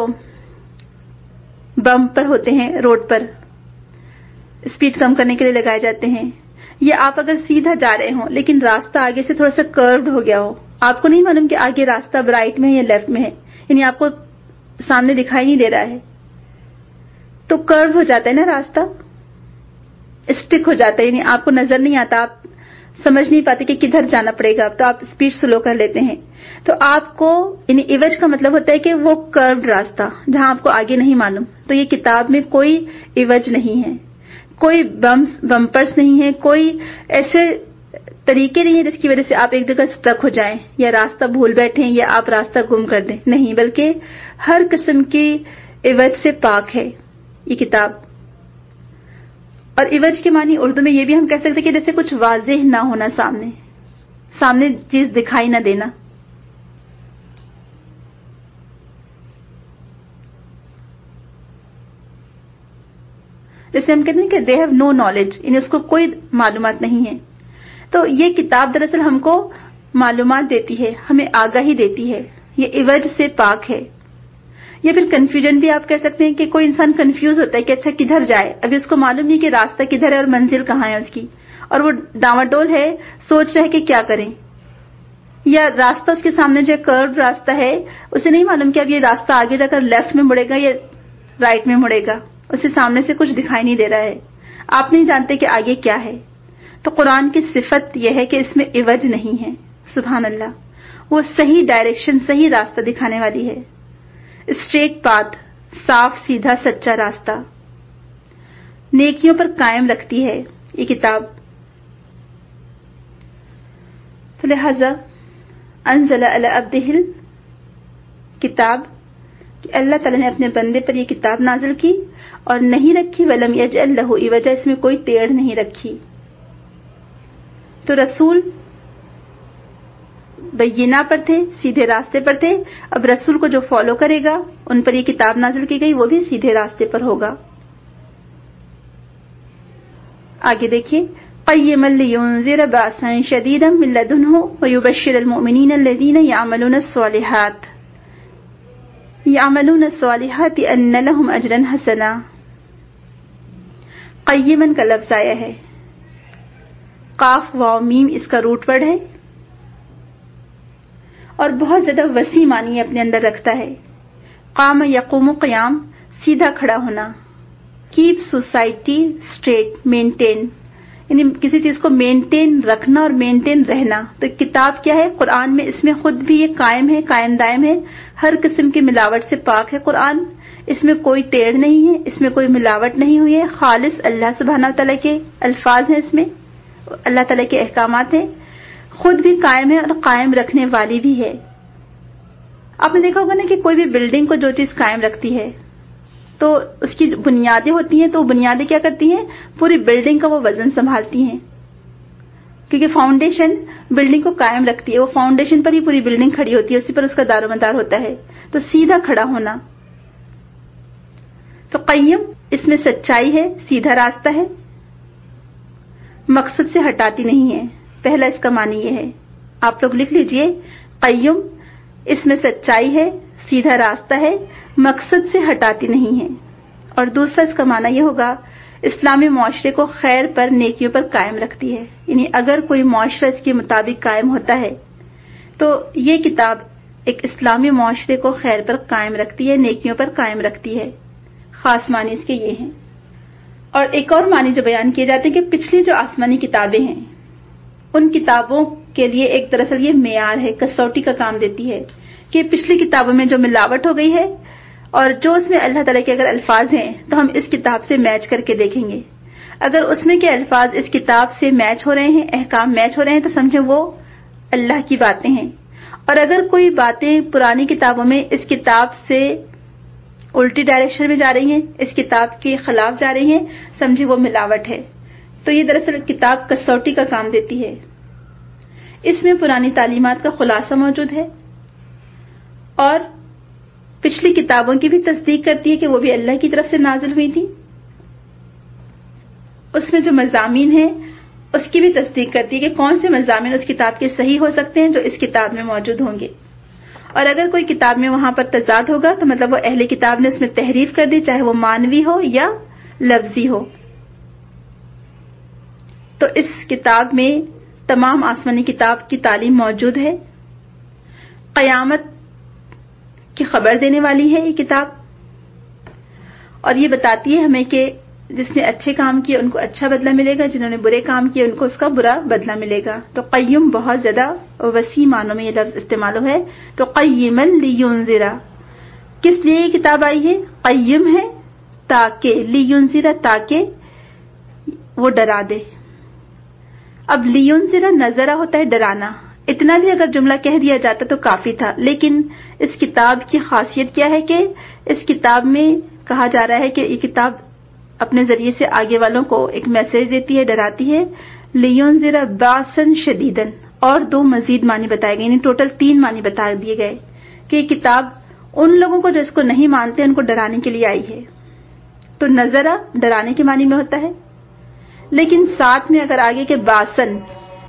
بمپر ہوتے ہیں روڈ پر، اسپیڈ کم کرنے کے لیے لگائے جاتے ہیں. یا آپ اگر سیدھا جا رہے ہوں لیکن راستہ آگے سے تھوڑا سا کروڈ ہو گیا ہو، آپ کو نہیں معلوم کہ آگے راستہ رائٹ میں ہے یا لیفٹ میں ہے، یعنی آپ کو سامنے دکھائی نہیں دے رہا ہے، تو کرو ہو جاتا ہے نا، راستہ اسٹک ہو جاتا ہے، یعنی آپ کو نظر نہیں آتا، آپ سمجھ نہیں پاتے کہ کدھر جانا پڑے گا، تو آپ اسپیڈ سلو کر لیتے ہیں. تو آپ کو یعنی عوج کا مطلب ہوتا ہے کہ وہ کروڈ راستہ جہاں آپ کو آگے نہیں معلوم. تو یہ کتاب میں کوئی عوج نہیں ہے، کوئی بمپرس نہیں ہے، کوئی ایسے طریقے نہیں ہیں جس کی وجہ سے آپ ایک جگہ اسٹک ہو جائیں یا راستہ بھول بیٹھیں یا آپ راستہ گم کر دیں. نہیں، بلکہ ہر قسم کی عوج سے پاک ہے یہ کتاب. اور عوج کے معنی اردو میں یہ بھی ہم کہہ سکتے کہ جیسے کچھ واضح نہ ہونا، سامنے سامنے چیز دکھائی نہ دینا. جیسے ہم کہتے ہیں کہ دے ہیو نو نالج، یعنی اس کو کوئی معلومات نہیں ہے. تو یہ کتاب دراصل ہم کو معلومات دیتی ہے، ہمیں آگاہی دیتی ہے، یہ عوج سے پاک ہے. یا پھر کنفیوژن بھی آپ کہہ سکتے ہیں کہ کوئی انسان کنفیوز ہوتا ہے کہ اچھا کدھر جائے، ابھی اس کو معلوم نہیں کہ راستہ کدھر ہے اور منزل کہاں ہے اس کی، اور وہ ڈاواڈول ہے، سوچ رہے کہ کیا کریں. یا راستہ اس کے سامنے جو کرو راستہ ہے، اسے نہیں معلوم کہ اب یہ راستہ آگے جا کر لیفٹ میں مڑے گا یا رائٹ میں مڑے گا، اسے سامنے سے کچھ دکھائی نہیں دے رہا ہے، آپ نہیں جانتے کہ آگے کیا ہے. تو قرآن کی صفت یہ ہے کہ اس میں عوج نہیں ہے. سبحان اللہ، وہ صحیح ڈائریکشن، صحیح راستہ دکھانے والی ہے، اسٹریٹ پاتھ، صاف سیدھا سچا راستہ، نیکیوں پر قائم رکھتی ہے یہ کتاب. تو لہذا انزل علی عبدہ کتاب، کہ اللہ تعالیٰ نے اپنے بندے پر یہ کتاب نازل کی اور نہیں رکھی ولم یجعل لہ عوجا، اس میں کوئی ٹیڑھ نہیں رکھی. تو رسول بینہ پر تھے، سیدھے راستے پر تھے. اب رسول کو جو فالو کرے گا، ان پر یہ کتاب نازل کی گئی، وہ بھی سیدھے راستے پر ہوگا. آگے دیکھیے، قیما لینذر باسا شدیدا من لدنہ ویبشر المؤمنین الذین یعملون الصالحات یعملون الصالحات ان لهم اجرا حسنا. قیمن کا لفظ آیا ہے، قاف واو میم اس کا روٹ ورڈ ہے اور بہت زیادہ وسیع معنی اپنے اندر رکھتا ہے. قام یقوم قیام، سیدھا کھڑا ہونا. کیپ سوسائٹی اسٹریٹ، مینٹین، یعنی کسی چیز کو مینٹین رکھنا اور مینٹین رہنا. تو کتاب کیا ہے؟ قرآن میں اس میں خود بھی یہ قائم ہے، قائم دائم ہے، ہر قسم کی ملاوٹ سے پاک ہے قرآن. اس میں کوئی ٹیڑھ نہیں ہے، اس میں کوئی ملاوٹ نہیں ہوئی ہے، خالص اللہ سبحانہ تعالیٰ کے الفاظ ہیں، اس میں اللہ تعالیٰ کے احکامات ہیں، خود بھی قائم ہے اور قائم رکھنے والی بھی ہے. آپ نے دیکھا ہوگا نا کہ کوئی بھی بلڈنگ کو جو چیز قائم رکھتی ہے تو اس کی بنیادیں ہوتی ہیں، تو بنیادیں کیا کرتی ہیں؟ پوری بلڈنگ کا وہ وزن سنبھالتی ہیں، کیونکہ فاؤنڈیشن بلڈنگ کو قائم رکھتی ہے، وہ فاؤنڈیشن پر ہی پوری بلڈنگ کھڑی ہوتی ہے، اسی پر اس کا دار و مدار ہوتا ہے. تو سیدھا کھڑا ہونا. تو قیم اس میں سچائی ہے، سیدھا راستہ ہے، مقصد سے ہٹاتی نہیں ہے. پہلا اس کا معنی یہ ہے، آپ لوگ لکھ لیجئے، قیم اس میں سچائی ہے، سیدھا راستہ ہے، مقصد سے ہٹاتی نہیں ہے. اور دوسرا اس کا معنی یہ ہوگا، اسلامی معاشرے کو خیر پر، نیکیوں پر قائم رکھتی ہے. یعنی اگر کوئی معاشرہ اس کے مطابق قائم ہوتا ہے تو یہ کتاب ایک اسلامی معاشرے کو خیر پر قائم رکھتی ہے، نیکیوں پر قائم رکھتی ہے. خاص معنی اس کے یہ ہیں. اور ایک اور معنی جو بیان کیے جاتے ہیں کہ پچھلی جو آسمانی کتابیں ہیں ان کتابوں کے لیے ایک دراصل یہ معیار ہے، کسوٹی کا کام دیتی ہے کہ پچھلی کتابوں میں جو ملاوٹ ہو گئی ہے اور جو اس میں اللہ تعالیٰ کے اگر الفاظ ہیں تو ہم اس کتاب سے میچ کر کے دیکھیں گے. اگر اس میں کے الفاظ اس کتاب سے میچ ہو رہے ہیں، احکام میچ ہو رہے ہیں، تو سمجھیں وہ اللہ کی باتیں ہیں. اور اگر کوئی باتیں پرانی کتابوں میں اس کتاب سے الٹی ڈائریکشن میں جا رہی ہیں، اس کتاب کے خلاف جا رہی ہیں، سمجھے وہ ملاوٹ ہے. تو یہ دراصل کتاب کسوٹی کا کام دیتی ہے. اس میں پرانی تعلیمات کا خلاصہ موجود ہے اور پچھلی کتابوں کی بھی تصدیق کرتی ہے کہ وہ بھی اللہ کی طرف سے نازل ہوئی تھی. اس میں جو مضامین ہیں اس کی بھی تصدیق کرتی ہے کہ کون سے مضامین اس کتاب کے صحیح ہو سکتے ہیں جو اس کتاب میں موجود ہوں گے. اور اگر کوئی کتاب میں وہاں پر تضاد ہوگا تو مطلب وہ اہل کتاب نے اس میں تحریف کر دی، چاہے وہ مانوی ہو یا لفظی ہو. تو اس کتاب میں تمام آسمانی کتاب کی تعلیم موجود ہے. قیامت کی خبر دینے والی ہے یہ کتاب اور یہ بتاتی ہے ہمیں کہ جس نے اچھے کام کیے ان کو اچھا بدلہ ملے گا، جنہوں نے برے کام کیے ان کو اس کا برا بدلہ ملے گا. تو قیم بہت زیادہ وسیع معنوں میں یہ لفظ استعمال ہوا ہے. تو قیما لینذر، کس لیے یہ کتاب آئی ہے؟ قیم ہے تاکہ، لینذر تاکہ وہ ڈرا دے. اب لینذر نظرہ ہوتا ہے ڈرانا، اتنا بھی اگر جملہ کہہ دیا جاتا تو کافی تھا. لیکن اس کتاب کی خاصیت کیا ہے کہ اس کتاب میں کہا جا رہا ہے کہ یہ کتاب اپنے ذریعے سے آگے والوں کو ایک میسج دیتی ہے، ڈراتی ہے. لینذر باسا شدیدا، اور دو مزید معنی بتائے گئے، یعنی ٹوٹل تین معنی بتا دیے گئے کہ یہ کتاب ان لوگوں کو جو اس کو نہیں مانتے ان کو ڈرانے کے لیے آئی ہے. تو نظرہ ڈرانے کے معنی میں ہوتا ہے، لیکن ساتھ میں اگر آگے کہ باسن،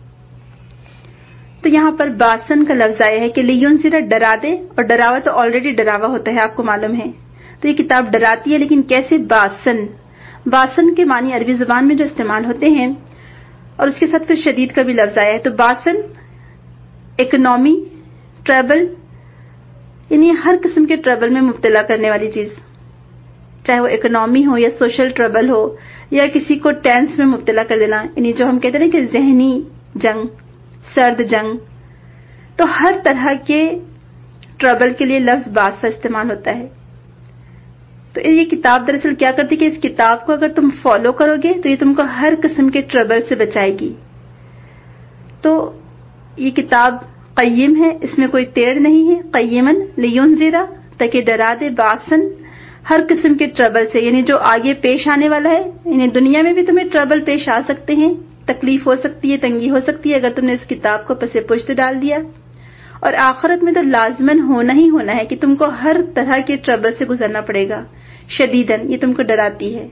تو یہاں پر باسن کا لفظ آیا ہے کہ لینذر ڈرا دے، اور ڈراوا تو آلریڈی ڈراوا ہوتا ہے، آپ کو معلوم ہے. تو یہ کتاب ڈراتی ہے، لیکن کیسے؟ باسن. باسن کے معنی عربی زبان میں جو استعمال ہوتے ہیں اور اس کے ساتھ پھر شدید کا بھی لفظ آیا ہے. تو باسن اکنامی، ٹریبل، یعنی ہر قسم کے ٹریبل میں مبتلا کرنے والی چیز، چاہے وہ اکنامی ہو یا سوشل ٹریبل ہو یا کسی کو ٹینس میں مبتلا کر دینا، یعنی جو ہم کہتے ہیں کہ ذہنی جنگ، سرد جنگ. تو ہر طرح کے ٹربل کے لیے لفظ باس استعمال ہوتا ہے. تو یہ کتاب دراصل کیا کرتی ہے کہ اس کتاب کو اگر تم فالو کرو گے تو یہ تم کو ہر قسم کے ٹربل سے بچائے گی. تو یہ کتاب قیم ہے، اس میں کوئی تیڑ نہیں ہے. قیما لینذر تاکہ ڈرا دے، باسن ہر قسم کے ٹربل سے، یعنی جو آگے پیش آنے والا ہے. یعنی دنیا میں بھی تمہیں ٹربل پیش آ سکتے ہیں، تکلیف ہو سکتی ہے، تنگی ہو سکتی ہے اگر تم نے اس کتاب کو پس پشت ڈال دیا. اور آخرت میں تو لازماً ہونا ہی ہونا ہے کہ تم کو ہر طرح کے ٹربل سے گزرنا پڑے گا. شدیداً یہ تم کو ڈراتی ہے.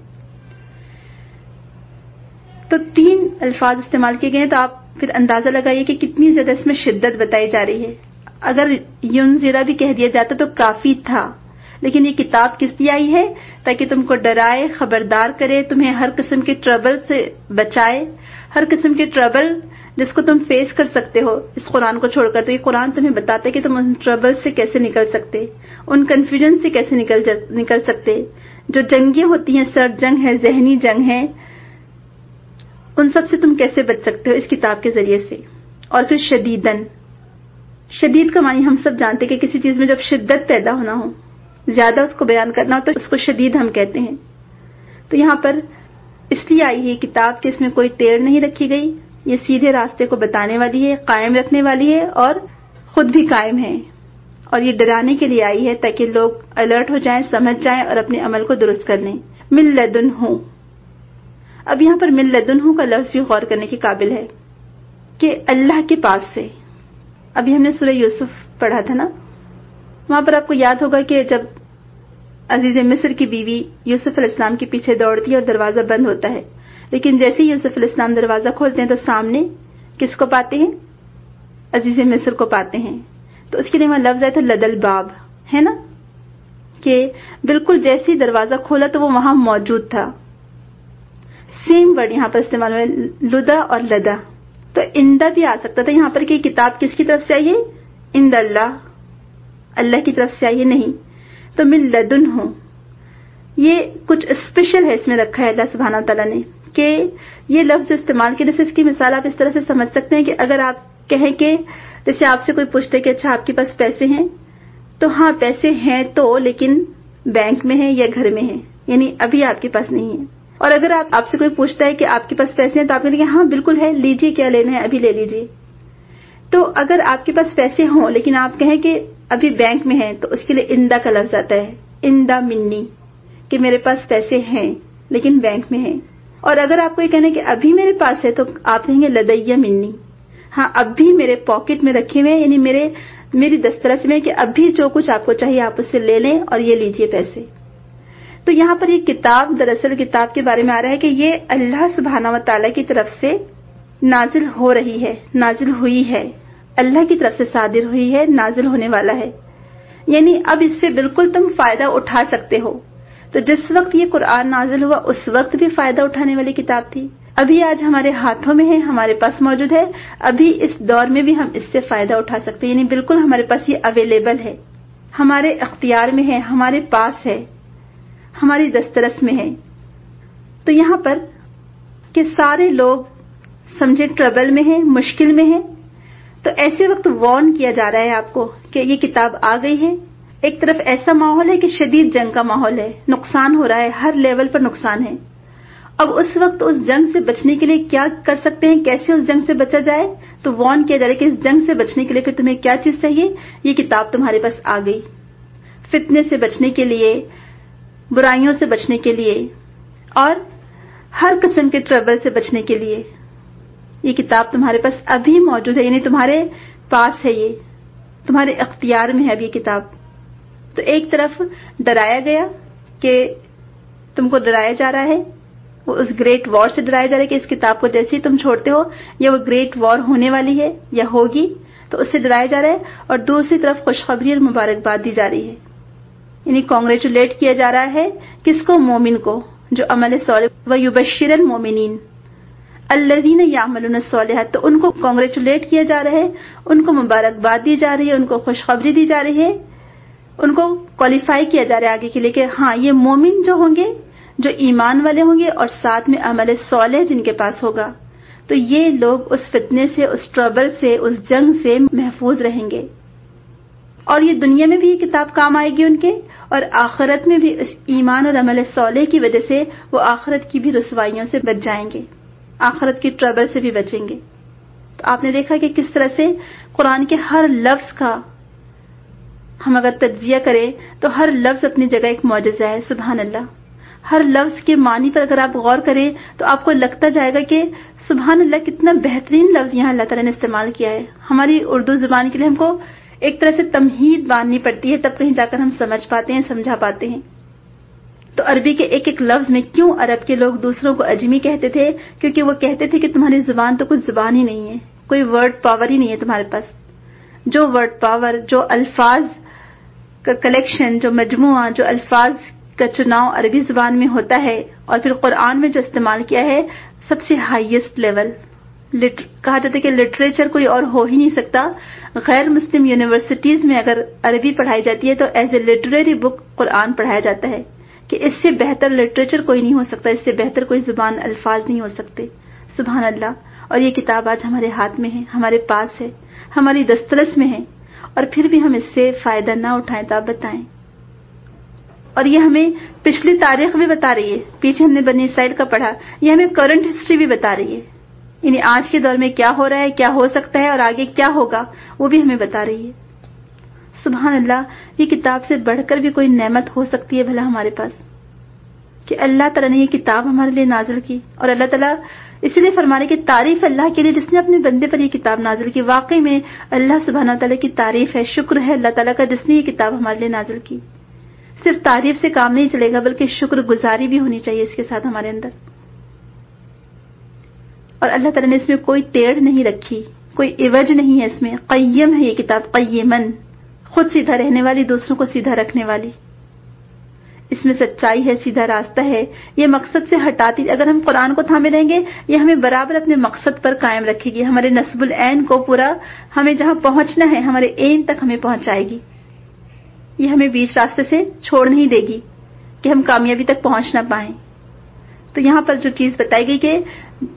تو تین الفاظ استعمال کیے گئے ہیں، تو آپ پھر اندازہ لگائیے کہ کتنی زیادہ اس میں شدت بتائی جا رہی ہے. اگر ینذرا بھی کہہ دیا جاتا تو کافی تھا، لیکن یہ کتاب کس لیے آئی ہے؟ تاکہ تم کو ڈرائے، خبردار کرے، تمہیں ہر قسم کے ٹربل سے بچائے. ہر قسم کے ٹربل جس کو تم فیس کر سکتے ہو اس قرآن کو چھوڑ کر. تو یہ قرآن تمہیں بتاتا ہے کہ تم ان ٹربل سے کیسے نکل سکتے، ان کنفیوژن سے کیسے نکل نکل سکتے. جو جنگیں ہوتی ہیں، سرد جنگ ہے، ذہنی جنگ ہے، ان سب سے تم کیسے بچ سکتے ہو اس کتاب کے ذریعے سے. اور پھر شدیداً، شدید کا معنی ہم سب جانتے کہ کسی چیز میں جب شدت پیدا ہونا ہو، زیادہ اس کو بیان کرنا ہو تو اس کو شدید ہم کہتے ہیں. تو یہاں پر اس لیے آئی ہے کتاب کہ اس میں کوئی تیڑ نہیں رکھی گئی، یہ سیدھے راستے کو بتانے والی ہے، قائم رکھنے والی ہے اور خود بھی قائم ہے. اور یہ ڈرانے کے لیے آئی ہے تاکہ لوگ الرٹ ہو جائیں، سمجھ جائیں اور اپنے عمل کو درست کر لیں. من لدنہ، اب یہاں پر من لدنہ کا لفظ بھی غور کرنے کے قابل ہے کہ اللہ کے پاس سے. ابھی ہم نے سورہ یوسف پڑھا تھا نا، وہاں پر آپ کو یاد ہوگا کہ جب عزیز مصر کی بیوی یوسف علیہ السلام کے پیچھے دوڑتی ہے اور دروازہ بند ہوتا ہے، لیکن جیسے ہی یوسف علیہ السلام دروازہ کھولتے ہیں تو سامنے کس کو پاتے ہیں؟ عزیز مصر کو پاتے ہیں. تو اس کے لیے وہاں لفظ آیا تھا لدل باب، ہے نا، کہ بالکل جیسے ہی دروازہ کھولا تو وہ وہاں موجود تھا. سیم ورڈ یہاں پر استعمال ہوا ہے، لدا اور لدا. تو اندا بھی آ سکتا تھا یہاں پر کہ کتاب کس کی طرف سے آئی ہے؟ اند اللہ، اللہ کی طرف سے آئی ہے نہیں. تو من لدن ہوں، یہ کچھ اسپیشل ہے اس میں رکھا ہے اللہ سبحانہ تعالیٰ نے کہ یہ لفظ استعمال کے جیسے اس کی مثال آپ اس طرح سے سمجھ سکتے ہیں کہ اگر آپ کہیں کہ جیسے آپ سے کوئی پوچھتے کہ اچھا آپ کے پاس پیسے ہیں، تو ہاں پیسے ہیں تو لیکن بینک میں ہیں یا گھر میں ہیں، یعنی ابھی آپ کے پاس نہیں ہے. اور اگر آپ آپ سے کوئی پوچھتا ہے کہ آپ کے پاس پیسے ہیں تو آپ کہیں گے ہاں بالکل ہے، لیجیے کیا لینا ہے ابھی لے لیجیے. تو اگر آپ کے پاس پیسے ہوں لیکن آپ کہیں کہ ابھی بینک میں ہیں تو اس کے لیے اندا کا لفظ آتا ہے، اندا منی، کہ میرے پاس پیسے ہیں لیکن بینک میں ہیں. اور اگر آپ کو یہ کہنا ہے کہ ابھی میرے پاس ہے تو آپ کہیں گے لدیہ منی، ہاں اب بھی میرے پاکٹ میں رکھے ہوئے ہیں، یعنی میرے میری دسترس میں کہ اب بھی جو کچھ آپ کو چاہیے آپ اس سے لے لیں اور یہ لیجیے پیسے. تو یہاں پر یہ کتاب دراصل کتاب کے بارے میں آ رہا ہے کہ یہ اللہ سبحانہ و تعالیٰ کی طرف سے نازل ہو رہی ہے، نازل ہوئی ہے، اللہ کی طرف سے صادر ہوئی ہے، نازل ہونے والا ہے. یعنی اب اس سے بالکل تم فائدہ اٹھا سکتے ہو. تو جس وقت یہ قرآن نازل ہوا اس وقت بھی فائدہ اٹھانے والی کتاب تھی، ابھی آج ہمارے ہاتھوں میں ہے، ہمارے پاس موجود ہے، ابھی اس دور میں بھی ہم اس سے فائدہ اٹھا سکتے ہیں. یعنی بالکل ہمارے پاس یہ اویلیبل ہے، ہمارے اختیار میں ہے، ہمارے پاس ہے، ہماری دسترس میں ہے. تو یہاں پر کہ سارے لوگ سمجھے ٹربل میں ہیں، مشکل میں ہیں، تو ایسے وقت وارن کیا جا رہا ہے آپ کو کہ یہ کتاب آ گئی ہے. ایک طرف ایسا ماحول ہے کہ شدید جنگ کا ماحول ہے، نقصان ہو رہا ہے، ہر لیول پر نقصان ہے. اب اس وقت اس جنگ سے بچنے کے لیے کیا کر سکتے ہیں، کیسے اس جنگ سے بچا جائے؟ تو وارن کیا جا رہا ہے کہ اس جنگ سے بچنے کے لیے پھر تمہیں کیا چیز چاہیے؟ یہ کتاب تمہارے پاس آ گئی. فتنے سے بچنے کے لیے، برائیوں سے بچنے کے لیے اور ہر قسم کے ٹربل سے بچنے کے لیے یہ کتاب تمہارے پاس ابھی موجود ہے. یعنی تمہارے پاس ہے، یہ تمہارے اختیار میں ہے اب یہ کتاب. تو ایک طرف ڈرایا گیا کہ تم کو ڈرایا جا رہا ہے، وہ اس گریٹ وار سے ڈرایا جا رہا ہے کہ اس کتاب کو جیسے ہی تم چھوڑتے ہو یا وہ گریٹ وار ہونے والی ہے یا ہوگی، تو اس سے ڈرایا جا رہا ہے. اور دوسری طرف خوشخبری اور مبارکباد دی جا رہی ہے، یعنی کانگریچولیٹ کیا جا رہا ہے کس کو؟ مومن کو جو عمل صالح. وَيُبَشِّرَ الْمُؤْمِنِينَ الَّذِينَ يَعْمَلُونَ الصَّالِحَاتِ، تو ان کو کانگریچولیٹ کیا جا رہا ہے، ان کو مبارکباد دی جا رہی ہے، ان کو خوشخبری دی جا رہی ہے، ان کو کوالیفائی کیا جا رہا ہے آگے کے لیے کہ ہاں یہ مومن جو ہوں گے، جو ایمان والے ہوں گے اور ساتھ میں عمل صالح جن کے پاس ہوگا، تو یہ لوگ اس فتنے سے، اس ٹربل سے، اس جنگ سے محفوظ رہیں گے. اور یہ دنیا میں بھی یہ کتاب کام آئے گی ان کے، اور آخرت میں بھی اس ایمان اور عمل صالح کی وجہ سے وہ آخرت کی بھی رسوائیوں سے بچ جائیں گے، آخرت کی ٹربل سے بھی بچیں گے. تو آپ نے دیکھا کہ کس طرح سے قرآن کے ہر لفظ کا ہم اگر تجزیہ کریں تو ہر لفظ اپنی جگہ ایک معجزہ ہے. سبحان اللہ. ہر لفظ کے معنی پر اگر آپ غور کریں تو آپ کو لگتا جائے گا کہ سبحان اللہ کتنا بہترین لفظ یہاں اللہ تعالیٰ نے استعمال کیا ہے. ہماری اردو زبان کے لیے ہم کو ایک طرح سے تمہید باندھنی پڑتی ہے، تب کہیں جا کر ہم سمجھ پاتے ہیں، سمجھا پاتے ہیں. تو عربی کے ایک ایک لفظ میں کیوں عرب کے لوگ دوسروں کو اجمی کہتے تھے؟ کیونکہ وہ کہتے تھے کہ تمہاری زبان تو کچھ زبان ہی نہیں ہے، کوئی ورڈ پاور ہی نہیں ہے تمہارے پاس. جو ورڈ پاور، جو الفاظ کا کلیکشن، جو مجموعہ، جو الفاظ کا چناؤ عربی زبان میں ہوتا ہے اور پھر قرآن میں جو استعمال کیا ہے سب سے ہائیسٹ لیول. کہا جاتا ہے کہ لٹریچر کوئی اور ہو ہی نہیں سکتا. غیر مسلم یونیورسٹیز میں اگر عربی پڑھائی جاتی ہے تو ایز اے لٹریری بک قرآن پڑھایا جاتا ہے کہ اس سے بہتر لٹریچر کوئی نہیں ہو سکتا، اس سے بہتر کوئی زبان، الفاظ نہیں ہو سکتے. سبحان اللہ. اور یہ کتاب آج ہمارے ہاتھ میں ہے، ہمارے پاس ہے، ہماری دسترس میں ہے، اور پھر بھی ہم اس سے فائدہ نہ اٹھائیں تو آپ بتائیں. اور یہ ہمیں پچھلی تاریخ بھی بتا رہی ہے، پیچھے ہم نے بنی اسرائیل کا پڑھا، یہ ہمیں کرنٹ ہسٹری بھی بتا رہی ہے، یعنی آج کے دور میں کیا ہو رہا ہے، کیا ہو سکتا ہے اور آگے کیا ہوگا وہ بھی ہمیں بتا رہی ہے. سبحان اللہ. یہ کتاب سے بڑھ کر بھی کوئی نعمت ہو سکتی ہے بھلا ہمارے پاس کہ اللہ تعالیٰ نے یہ کتاب ہمارے لیے نازل کی. اور اللہ تعالیٰ اسی لیے فرما رہے کہ تعریف اللہ کے لیے جس نے اپنے بندے پر یہ کتاب نازل کی. واقعی میں اللہ سبحانہ تعالیٰ کی تعریف ہے، شکر ہے اللہ تعالیٰ کا جس نے یہ کتاب ہمارے لیے نازل کی. صرف تعریف سے کام نہیں چلے گا بلکہ شکر گزاری بھی ہونی چاہیے اس کے ساتھ ہمارے اندر. اور اللہ تعالیٰ نے اس میں کوئی ٹیڑھ نہیں رکھی، کوئی عوج نہیں ہے اس میں. قیم ہے یہ کتاب، قیمن، خود سیدھا رہنے والی، دوسروں کو سیدھا رکھنے والی. اس میں سچائی ہے، سیدھا راستہ ہے، یہ مقصد سے ہٹاتی. اگر ہم قرآن کو تھامے رہیں گے یہ ہمیں برابر اپنے مقصد پر قائم رکھے گی، ہمارے نصب العین کو پورا ہمیں جہاں پہنچنا ہے ہمارے عین تک ہمیں پہنچائے گی. یہ ہمیں بیچ راستے سے چھوڑ نہیں دے گی کہ ہم کامیابی تک پہنچ نہ پائیں. تو یہاں پر جو چیز بتائی گئی کہ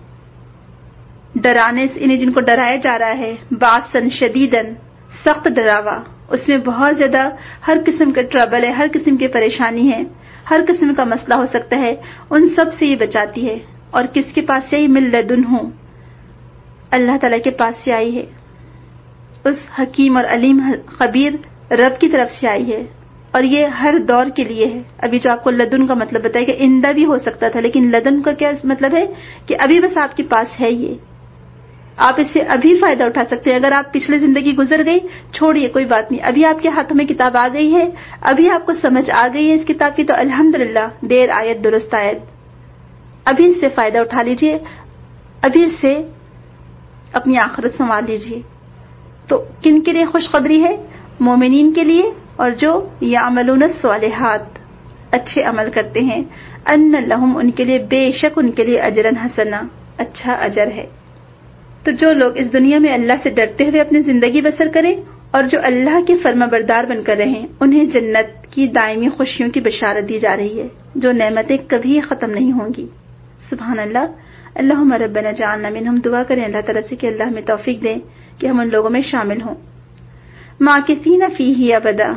ڈرانے انہیں جن کو ڈرایا جا رہا ہے، باسن شدیدن، سخت ڈراوا، اس میں بہت زیادہ ہر قسم کا ٹربل ہے، ہر قسم کی پریشانی ہے، ہر قسم کا مسئلہ ہو سکتا ہے، ان سب سے یہ بچاتی ہے. اور کس کے پاس سے آئی؟ من لدنہ، اللہ تعالیٰ کے پاس سے آئی ہے، اس حکیم اور علیم خبیر رب کی طرف سے آئی ہے. اور یہ ہر دور کے لیے ہے. ابھی جو آپ کو لدن کا مطلب بتایا کہ آئندہ بھی ہو سکتا تھا، لیکن لدن کا کیا مطلب ہے کہ ابھی بس آپ کے پاس ہے، یہ آپ اس سے ابھی فائدہ اٹھا سکتے ہیں. اگر آپ پچھلے زندگی گزر گئی چھوڑیے، کوئی بات نہیں، ابھی آپ کے ہاتھوں میں کتاب آ گئی ہے، ابھی آپ کو سمجھ آ گئی ہے اس کتاب کی، تو الحمدللہ، دیر آیت درست آیت، ابھی اس سے فائدہ اٹھا لیجئے، ابھی اس سے اپنی آخرت سنوار لیجئے. تو کن کے لیے خوشخبری ہے؟ مومنین کے لیے، اور جو یعملون الصالحات، اچھے عمل کرتے ہیں، ان لہم، ان کے لیے، بے شک ان کے لیے، اجرا حسنا، اچھا اجر ہے. تو جو لوگ اس دنیا میں اللہ سے ڈرتے ہوئے اپنی زندگی بسر کریں اور جو اللہ کے فرما بردار بن کر رہیں، انہیں جنت کی دائمی خوشیوں کی بشارت دی جا رہی ہے، جو نعمتیں کبھی ختم نہیں ہوں گی. سبحان اللہ. اللہم ربنا جعلنا منہم. دعا کریں اللہ تعالیٰ سے کہ اللہ ہمیں توفیق دیں کہ ہم ان لوگوں میں شامل ہوں. ماکثین فیہ ابدا.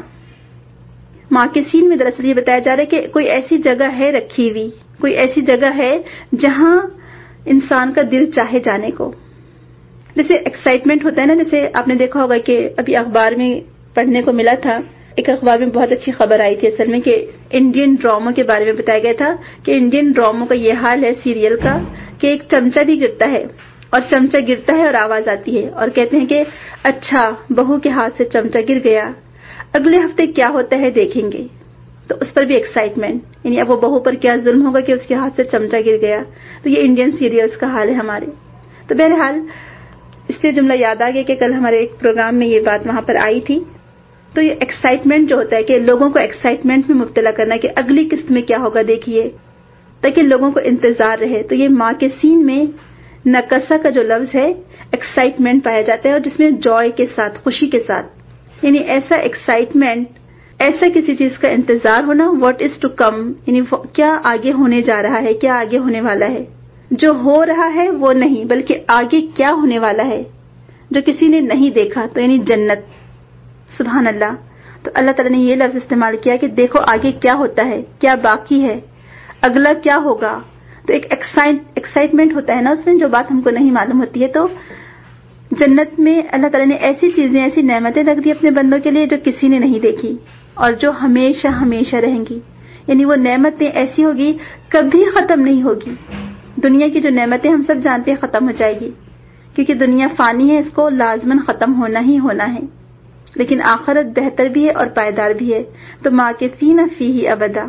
ماکثین میں دراصل یہ بتایا جا رہا ہے کہ کوئی ایسی جگہ ہے رکھی ہوئی، کوئی ایسی جگہ ہے جہاں انسان کا دل چاہے جانے کو. جیسے ایکسائٹمنٹ ہوتا ہے نا، جیسے آپ نے دیکھا ہوگا کہ ابھی اخبار میں پڑھنے کو ملا تھا، ایک اخبار میں بہت اچھی خبر آئی تھی اصل میں، کہ انڈین ڈراموں کے بارے میں بتایا گیا تھا کہ انڈین ڈراموں کا یہ حال ہے، سیریل کا، کہ ایک چمچہ بھی گرتا ہے، اور چمچہ گرتا ہے اور آواز آتی ہے، اور کہتے ہیں کہ اچھا بہو کے ہاتھ سے چمچہ گر گیا، اگلے ہفتے کیا ہوتا ہے دیکھیں گے. تو اس پر بھی ایکسائٹمنٹ، یعنی اب وہ بہو پر کیا ظلم ہوگا کہ اس کے ہاتھ سے چمچہ گر گیا. تو یہ انڈین سیریلز کا حال ہے ہمارے. تو بہرحال اس لیے جملہ یاد آ گیا کہ کل ہمارے ایک پروگرام میں یہ بات وہاں پر آئی تھی. تو یہ ایکسائٹمنٹ جو ہوتا ہے کہ لوگوں کو ایکسائٹمنٹ میں مبتلا کرنا کہ اگلی قسط میں کیا ہوگا دیکھیے، تاکہ لوگوں کو انتظار رہے. تو یہ ماں کے سین میں نکسا کا جو لفظ ہے، ایکسائٹمنٹ پایا جاتا ہے، اور جس میں جوائے کے ساتھ، خوشی کے ساتھ، یعنی ایسا ایکسائٹمنٹ، ایسا کسی چیز کا انتظار ہونا، واٹ از ٹو کم، یعنی کیا آگے ہونے جا رہا ہے، کیا آگے ہونے والا ہے. جو ہو رہا ہے وہ نہیں، بلکہ آگے کیا ہونے والا ہے جو کسی نے نہیں دیکھا، تو یعنی جنت. سبحان اللہ. تو اللہ تعالیٰ نے یہ لفظ استعمال کیا کہ دیکھو آگے کیا ہوتا ہے، کیا باقی ہے، اگلا کیا ہوگا. تو ایک ایکسائٹمنٹ ہوتا ہے نا اس میں، جو بات ہم کو نہیں معلوم ہوتی ہے. تو جنت میں اللہ تعالیٰ نے ایسی چیزیں، ایسی نعمتیں رکھ دی اپنے بندوں کے لیے جو کسی نے نہیں دیکھی، اور جو ہمیشہ ہمیشہ رہیں گی. یعنی وہ نعمتیں ایسی ہوگی کبھی ختم نہیں ہوگی. دنیا کی جو نعمتیں ہم سب جانتے ہیں ختم ہو جائے گی، کیونکہ دنیا فانی ہے، اس کو لازماً ختم ہونا ہی ہونا ہے. لیکن آخرت بہتر بھی ہے اور پائیدار بھی ہے. تو ماکثین فیہ ابدا.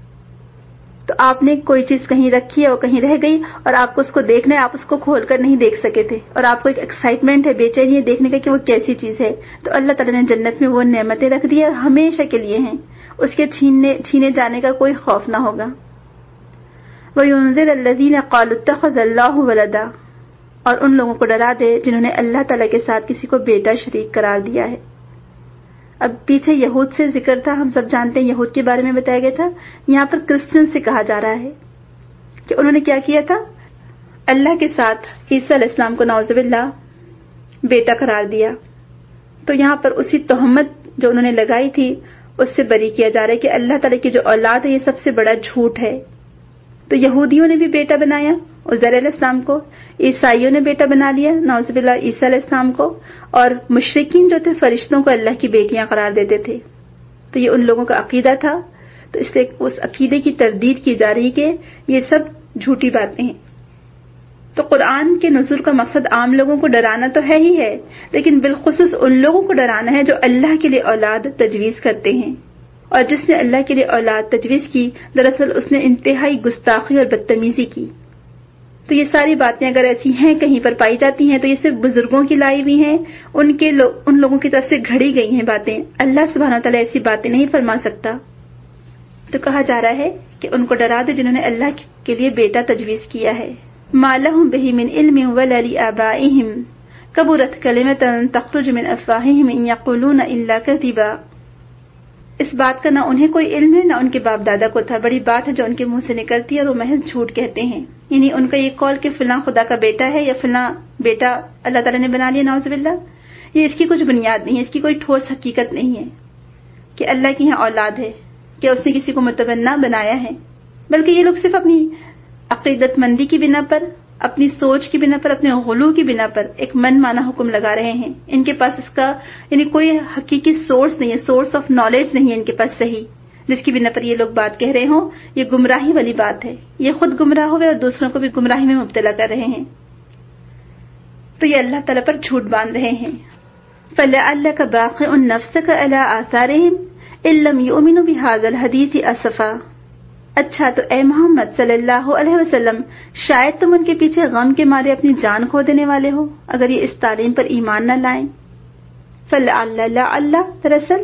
تو آپ نے کوئی چیز کہیں رکھی ہے، وہ کہیں رہ گئی، اور آپ کو اس کو دیکھنا ہے، آپ اس کو کھول کر نہیں دیکھ سکے تھے، اور آپ کو ایک ایکسائٹمنٹ ہے، بے چینی ہے دیکھنے کا کہ وہ کیسی چیز ہے. تو اللہ تعالیٰ نے جنت میں وہ نعمتیں رکھ دی اور ہمیشہ کے لیے ہیں، اس کے چھیننے چھینے جانے کا کوئی خوف نہ ہوگا. وَيُنذِرَ الَّذِينَ قَالُوا اتَّخَذَ اللَّهُ وَلَدًا. اور ان لوگوں کو ڈرا دے جنہوں نے اللہ تعالیٰ کے ساتھ کسی کو بیٹا شریک قرار دیا ہے. اب پیچھے یہود سے ذکر تھا، ہم سب جانتے ہیں یہود کے بارے میں بتایا گیا تھا. یہاں پر کرسچن سے کہا جا رہا ہے کہ انہوں نے کیا کیا تھا، اللہ کے ساتھ عیسیٰ علیہ السلام کو نعوذ باللہ بیٹا قرار دیا. تو یہاں پر اسی تہمت جو انہوں نے لگائی تھی اس سے بری کیا جا رہا ہے کہ اللہ تعالیٰ کی جو اولاد ہے یہ سب سے بڑا جھوٹ ہے. تو یہودیوں نے بھی بیٹا بنایا عزیر علیہ السلام کو، عیسائیوں نے بیٹا بنا لیا نعوذ باللہ عیسیٰ علیہ السلام کو، اور مشرکین جو تھے فرشتوں کو اللہ کی بیٹیاں قرار دیتے تھے. تو یہ ان لوگوں کا عقیدہ تھا. تو اس لیے اس عقیدے کی تردید کی جا رہی کہ یہ سب جھوٹی باتیں ہیں. تو قرآن کے نزول کا مقصد عام لوگوں کو ڈرانا تو ہے ہی ہے، لیکن بالخصوص ان لوگوں کو ڈرانا ہے جو اللہ کے لیے اولاد تجویز کرتے ہیں. اور جس نے اللہ کے لیے اولاد تجویز کی، دراصل اس نے انتہائی گستاخی اور بدتمیزی کی. تو یہ ساری باتیں اگر ایسی ہیں کہیں پر پائی جاتی ہیں تو یہ صرف بزرگوں کی لائی ہوئی ہیں، ان کے لو, ان لوگوں کی طرف سے گھڑی گئی ہیں باتیں. اللہ سبحانہ وتعالیٰ ایسی باتیں نہیں فرما سکتا. تو کہا جا رہا ہے کہ ان کو ڈرا دے جنہوں نے اللہ کے لیے بیٹا تجویز کیا ہے. ما لهم به من علم ولا لآبائهم کبرت کلمۃ تخرج من افواہہم ان یقولون الا کذبا. اس بات کا نہ انہیں کوئی علم ہے نہ ان کے باپ دادا کو تھا. بڑی بات ہے جو ان کے منہ سے نکلتی ہے اور وہ محض جھوٹ کہتے ہیں. یعنی ان کا یہ قول کہ فلاں خدا کا بیٹا ہے یا فلاں بیٹا اللہ تعالیٰ نے بنا لیا نعوذ باللہ، یہ اس کی کچھ بنیاد نہیں ہے، اس کی کوئی ٹھوس حقیقت نہیں ہے کہ اللہ کی یہاں اولاد ہے، کہ اس نے کسی کو متبنہ بنایا ہے. بلکہ یہ لوگ صرف اپنی عقیدت مندی کی بنا پر، اپنی سوچ کی بنا پر، اپنے غلو کی بنا پر ایک من مانا حکم لگا رہے ہیں. ان کے پاس اس کا یعنی کوئی حقیقی سورس نہیں ہے، سورس آف نالج نہیں ہے ان کے پاس صحیح، جس کی بنا پر یہ لوگ بات کہہ رہے ہوں. یہ گمراہی والی بات ہے، یہ خود گمراہ ہوئے اور دوسروں کو بھی گمراہی میں مبتلا کر رہے ہیں. تو یہ اللہ تعالیٰ پر جھوٹ باندھ رہے ہیں. فَلَعَلَّكَ بَاخِعٌ نَفْسَكَ عَلَىٰ آثَارِهِمْ إِن لَّمْ يُؤْمِنُوا بِهَٰذَا الْحَدِيثِ أَسَفًا. اچھا تو اے محمد صلی اللہ علیہ وسلم، شاید تم ان کے پیچھے غم کے مارے اپنی جان کھو دینے والے ہو اگر یہ اس تعلیم پر ایمان نہ لائیں. فَلَعَلَّ لَعَلَّ دراصل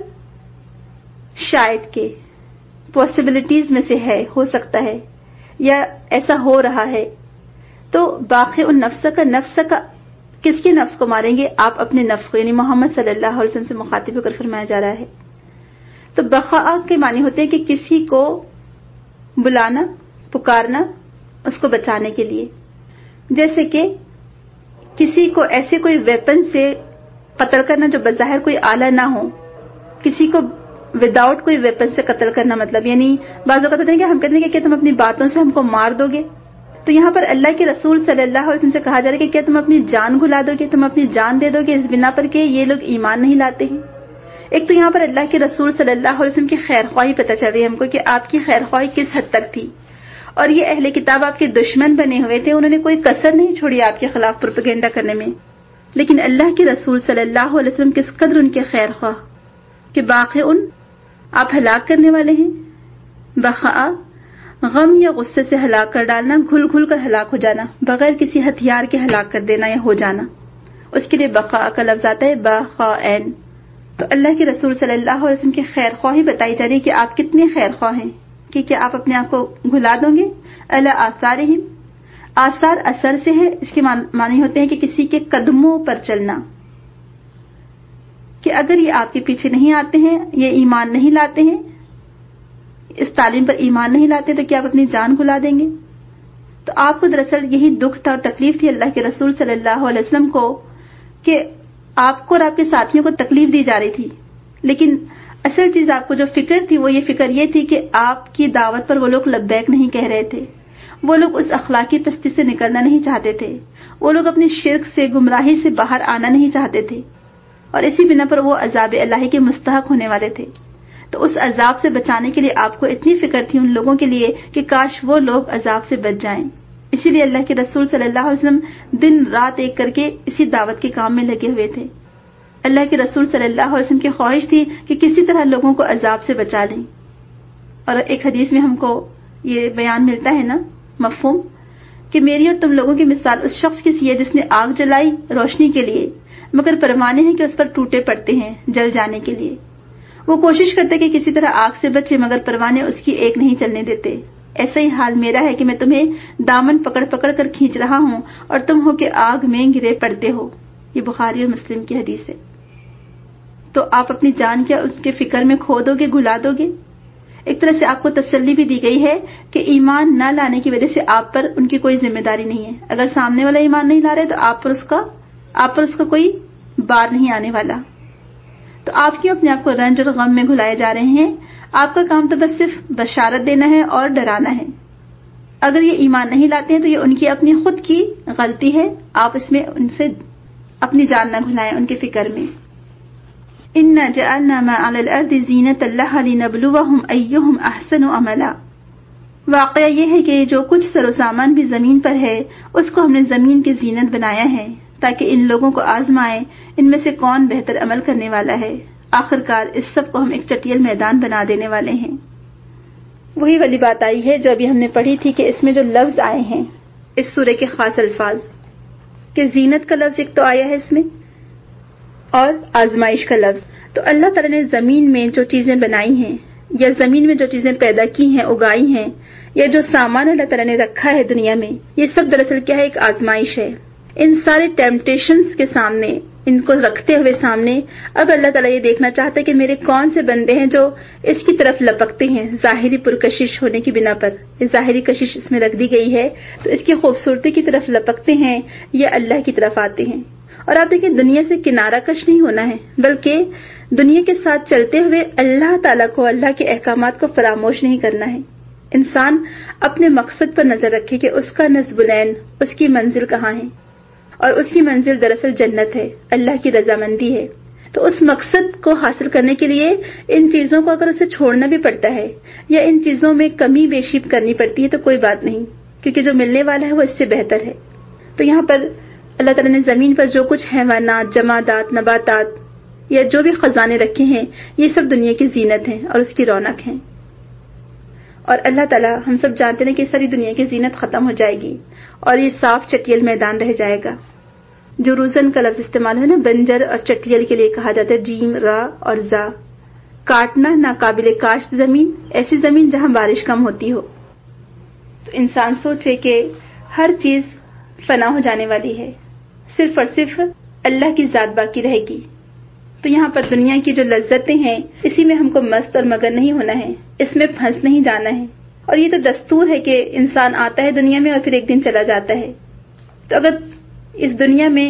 شاید کے پاسبلٹیز میں سے ہے، ہو سکتا ہے یا ایسا ہو رہا ہے. تو باقی ان نفس کا نفس کا کس کے نفس کو ماریں گے؟ آپ اپنے نفس کو، یعنی محمد صلی اللہ علیہ وسلم سے مخاطب ہو کر فرمایا جا رہا ہے. تو بقاء کے معنی ہوتے ہیں کہ کسی کو بلانا، پکارنا اس کو بچانے کے لیے. جیسے کہ کسی کو ایسے کوئی ویپن سے قتل کرنا جو بظاہر کوئی آلہ نہ ہو، کسی کو وداؤٹ کوئی ویپن سے قتل کرنا، مطلب یعنی بعض اوقات ہوتے ہیں کہ ہم کہتے ہیں کہ تم اپنی باتوں سے ہم کو مار دو گے. تو یہاں پر اللہ کے رسول صلی اللہ علیہ وسلم سے کہا جا رہا ہے کہ کیا تم اپنی جان گھلا دو گے، تم اپنی جان دے دو گے اس بنا پر کہ یہ لوگ ایمان نہیں لاتے ہیں. ایک تو یہاں پر اللہ کے رسول صلی اللہ علیہ وسلم کی خیر خواہی پتہ چل رہی ہے ہم کو کہ آپ کی خیر خواہی کس حد تک تھی. اور یہ اہل کتاب آپ کے دشمن بنے ہوئے تھے، انہوں نے کوئی کسر نہیں چھوڑی آپ کے خلاف پروپیگنڈا کرنے میں. لیکن اللہ کے رسول صلی اللہ علیہ وسلم کس قدر ان کے خیر خواہ کہ باقی ان آپ ہلاک کرنے والے ہیں. بخا غم یا غصے سے ہلاک کر ڈالنا، گھل گھل کر ہلاک ہو جانا، بغیر کسی ہتھیار کے ہلاک کر دینا یا ہو جانا، اس کے لیے بقا کا لفظ آتا ہے بخائن. تو اللہ کے رسول صلی اللہ علیہ وسلم کی خیر خواہی بتائی جا رہی ہے کہ آپ کتنے خیر خواہ ہیں کہ کیا آپ اپنے آپ کو گھلا دیں گے. الا آثارہم، آثار اثر سے ہے، اس کے معنی ہوتے ہیں کہ کسی کے قدموں پر چلنا، کہ اگر یہ آپ کے پیچھے نہیں آتے ہیں، یہ ایمان نہیں لاتے ہیں، اس تعلیم پر ایمان نہیں لاتے، تو کیا آپ اپنی جان گھلا دیں گے. تو آپ کو دراصل یہی دکھ تھا اور تکلیف تھی اللہ کے رسول صلی اللہ علیہ وسلم کو کہ آپ کو اور آپ کے ساتھیوں کو تکلیف دی جا رہی تھی. لیکن اصل چیز آپ کو جو فکر تھی وہ یہ فکر یہ تھی کہ آپ کی دعوت پر وہ لوگ لبیک نہیں کہہ رہے تھے، وہ لوگ اس اخلاقی پستی سے نکلنا نہیں چاہتے تھے، وہ لوگ اپنے شرک سے، گمراہی سے باہر آنا نہیں چاہتے تھے، اور اسی بنا پر وہ عذاب الہی کے مستحق ہونے والے تھے. تو اس عذاب سے بچانے کے لیے آپ کو اتنی فکر تھی ان لوگوں کے لیے کہ کاش وہ لوگ عذاب سے بچ جائیں. اسی لیے اللہ کے رسول صلی اللہ علیہ وسلم دن رات ایک کر کے اسی دعوت کے کام میں لگے ہوئے تھے. اللہ کے رسول صلی اللہ علیہ وسلم کی خواہش تھی کہ کسی طرح لوگوں کو عذاب سے بچا لیں. اور ایک حدیث میں ہم کو یہ بیان ملتا ہے نا، مفہوم، کہ میری اور تم لوگوں کی مثال اس شخص کی سی ہے جس نے آگ جلائی روشنی کے لیے، مگر پروانے ہیں کہ اس پر ٹوٹے پڑتے ہیں جل جانے کے لیے. وہ کوشش کرتے کہ کسی طرح آگ سے بچے، مگر پروانے اس کی ایک نہیں چلنے دیتے. ایسا ہی حال میرا ہے کہ میں تمہیں دامن پکڑ پکڑ کر کھینچ رہا ہوں اور تم ہو کہ آگ میں گرے پڑتے ہو. یہ بخاری اور مسلم کی حدیث ہے. تو آپ اپنی جان کیا اس کے فکر میں کھو دو گے، گھلا دو گے. ایک طرح سے آپ کو تسلی بھی دی گئی ہے کہ ایمان نہ لانے کی وجہ سے آپ پر ان کی کوئی ذمہ داری نہیں ہے. اگر سامنے والا ایمان نہیں لا رہے تو آپ پر اس کا آپ پر اس کا کوئی بار نہیں آنے والا. تو آپ کیوں اپنے آپ کو رنج اور غم میں گھلائے جا رہے ہیں؟ آپ کا کام تو بس صرف بشارت دینا ہے اور ڈرانا ہے. اگر یہ ایمان نہیں لاتے ہیں تو یہ ان کی اپنی خود کی غلطی ہے، آپ اس میں ان سے اپنی جان نہ گھلائیں ان کے فکر میں. اِنَّا جَعَلْنَا مَا عَلَى الْأَرْضِ زِينَةً لَهَا لِنَبْلُوَهُمْ أَيُّهُمْ أَحْسَنُ عَمَلًا. واقعہ یہ ہے کہ جو کچھ سر و سامان بھی زمین پر ہے اس کو ہم نے زمین کی زینت بنایا ہے تاکہ ان لوگوں کو آزمائیں ان میں سے کون بہتر عمل کرنے والا ہے. آخرکار اس سب کو ہم ایک چٹیل میدان بنا دینے والے ہیں. وہی والی بات آئی ہے جو ابھی ہم نے پڑھی تھی کہ اس میں جو لفظ آئے ہیں اس سورہ کے خاص الفاظ کہ زینت کا لفظ ایک تو آیا ہے اس میں اور آزمائش کا لفظ. تو اللہ تعالیٰ نے زمین میں جو چیزیں بنائی ہیں یا زمین میں جو چیزیں پیدا کی ہیں، اگائی ہیں، یا جو سامان اللہ تعالیٰ نے رکھا ہے دنیا میں، یہ سب دراصل کیا ہے؟ ایک آزمائش ہے۔ ان سارے ٹیمپٹیشنز کے سامنے، ان کو رکھتے ہوئے سامنے، اب اللہ تعالیٰ یہ دیکھنا چاہتا ہے کہ میرے کون سے بندے ہیں جو اس کی طرف لپکتے ہیں ظاہری پرکشش ہونے کی بنا پر۔ یہ ظاہری کشش اس میں رکھ دی گئی ہے تو اس کی خوبصورتی کی طرف لپکتے ہیں یا اللہ کی طرف آتے ہیں۔ اور آپ دیکھیں، دنیا سے کنارہ کش نہیں ہونا ہے، بلکہ دنیا کے ساتھ چلتے ہوئے اللہ تعالیٰ کو، اللہ کے احکامات کو فراموش نہیں کرنا ہے۔ انسان اپنے مقصد پر نظر رکھے کہ اس کا نصب العین، اس کی منزل کہاں ہے، اور اس کی منزل دراصل جنت ہے، اللہ کی رضامندی ہے۔ تو اس مقصد کو حاصل کرنے کے لیے ان چیزوں کو اگر اسے چھوڑنا بھی پڑتا ہے یا ان چیزوں میں کمی بیشی کرنی پڑتی ہے تو کوئی بات نہیں، کیونکہ جو ملنے والا ہے وہ اس سے بہتر ہے۔ تو یہاں پر اللہ تعالیٰ نے زمین پر جو کچھ حیوانات، جمادات، نباتات یا جو بھی خزانے رکھے ہیں، یہ سب دنیا کی زینت ہیں اور اس کی رونق ہیں۔ اور اللہ تعالیٰ، ہم سب جانتے ہیں کہ ساری دنیا کی زینت ختم ہو جائے گی اور یہ صاف چٹیل میدان رہ جائے گا۔ جو روزن کا لفظ استعمال ہے نا، بنجر اور چٹیل کے لیے کہا جاتا ہے، جیم، را اور زا، کاٹنا، ناقابل کاشت زمین، ایسی زمین جہاں بارش کم ہوتی ہو۔ تو انسان سوچے کہ ہر چیز فنا ہو جانے والی ہے، صرف اور صرف اللہ کی ذات باقی رہے گی۔ تو یہاں پر دنیا کی جو لذتیں ہیں، اسی میں ہم کو مست اور مگن نہیں ہونا ہے، اس میں پھنس نہیں جانا ہے۔ اور یہ تو دستور ہے کہ انسان آتا ہے دنیا میں اور پھر ایک دن چلا جاتا ہے۔ تو اگر اس دنیا میں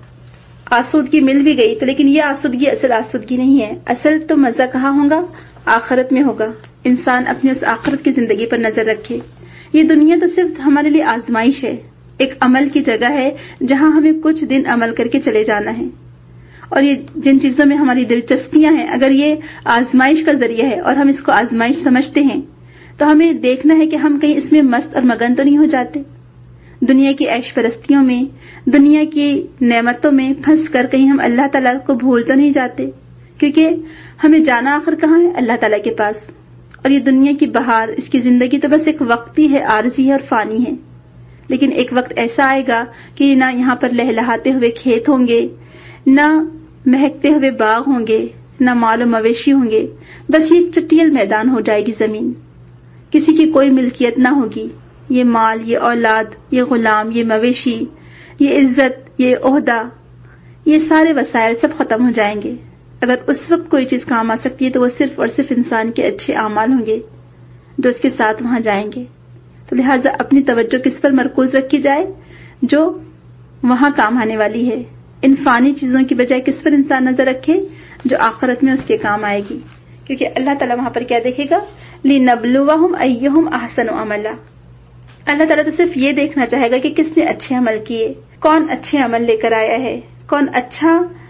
آسودگی مل بھی گئی تو لیکن یہ آسودگی اصل آسودگی نہیں ہے۔ اصل تو مزہ کہاں ہوگا؟ آخرت میں ہوگا۔ انسان اپنے اس آخرت کی زندگی پر نظر رکھے۔ یہ دنیا تو صرف ہمارے لیے آزمائش ہے، ایک عمل کی جگہ ہے جہاں ہمیں کچھ دن عمل کر کے چلے جانا ہے۔ اور یہ جن چیزوں میں ہماری دلچسپیاں ہیں، اگر یہ آزمائش کا ذریعہ ہے اور ہم اس کو آزمائش سمجھتے ہیں تو ہمیں دیکھنا ہے کہ ہم کہیں اس میں مست اور مگن تو نہیں ہو جاتے، دنیا کی عیش پرستیوں میں، دنیا کی نعمتوں میں پھنس کر کہیں ہم اللہ تعالیٰ کو بھول تو نہیں جاتے، کیونکہ ہمیں جانا آخر کہاں ہے؟ اللہ تعالیٰ کے پاس۔ اور یہ دنیا کی بہار، اس کی زندگی تو بس ایک وقتی ہے، عارضی ہے اور فانی ہے۔ لیکن ایک وقت ایسا آئے گا کہ نہ یہاں پر لہلہاتے ہوئے کھیت ہوں گے، نہ مہکتے ہوئے باغ ہوں گے، نہ مال و مویشی ہوں گے، بس یہ چٹیل میدان ہو جائے گی زمین، کسی کی کوئی ملکیت نہ ہوگی۔ یہ مال، یہ اولاد، یہ غلام، یہ مویشی، یہ عزت، یہ عہدہ، یہ سارے وسائل سب ختم ہو جائیں گے۔ اگر اس وقت کوئی چیز کام آ سکتی ہے تو وہ صرف اور صرف انسان کے اچھے اعمال ہوں گے جو اس کے ساتھ وہاں جائیں گے۔ تو لہٰذا اپنی توجہ کس پر مرکوز رکھی جائے؟ جو وہاں کام آنے والی ہے۔ ان فانی چیزوں کی بجائے کس پر انسان نظر رکھے؟ جو آخرت میں اس کے کام آئے گی، کیونکہ اللہ تعالیٰ وہاں پر کیا دیکھے گا؟ لِنَبْلُوَهُمْ أَيُّهُمْ أَحْسَنُ عَمَلًا۔ اللہ تعالیٰ تو صرف یہ دیکھنا چاہے گا کہ کس نے اچھے عمل کیے، کون اچھے عمل لے کر آیا ہے، کون اچھا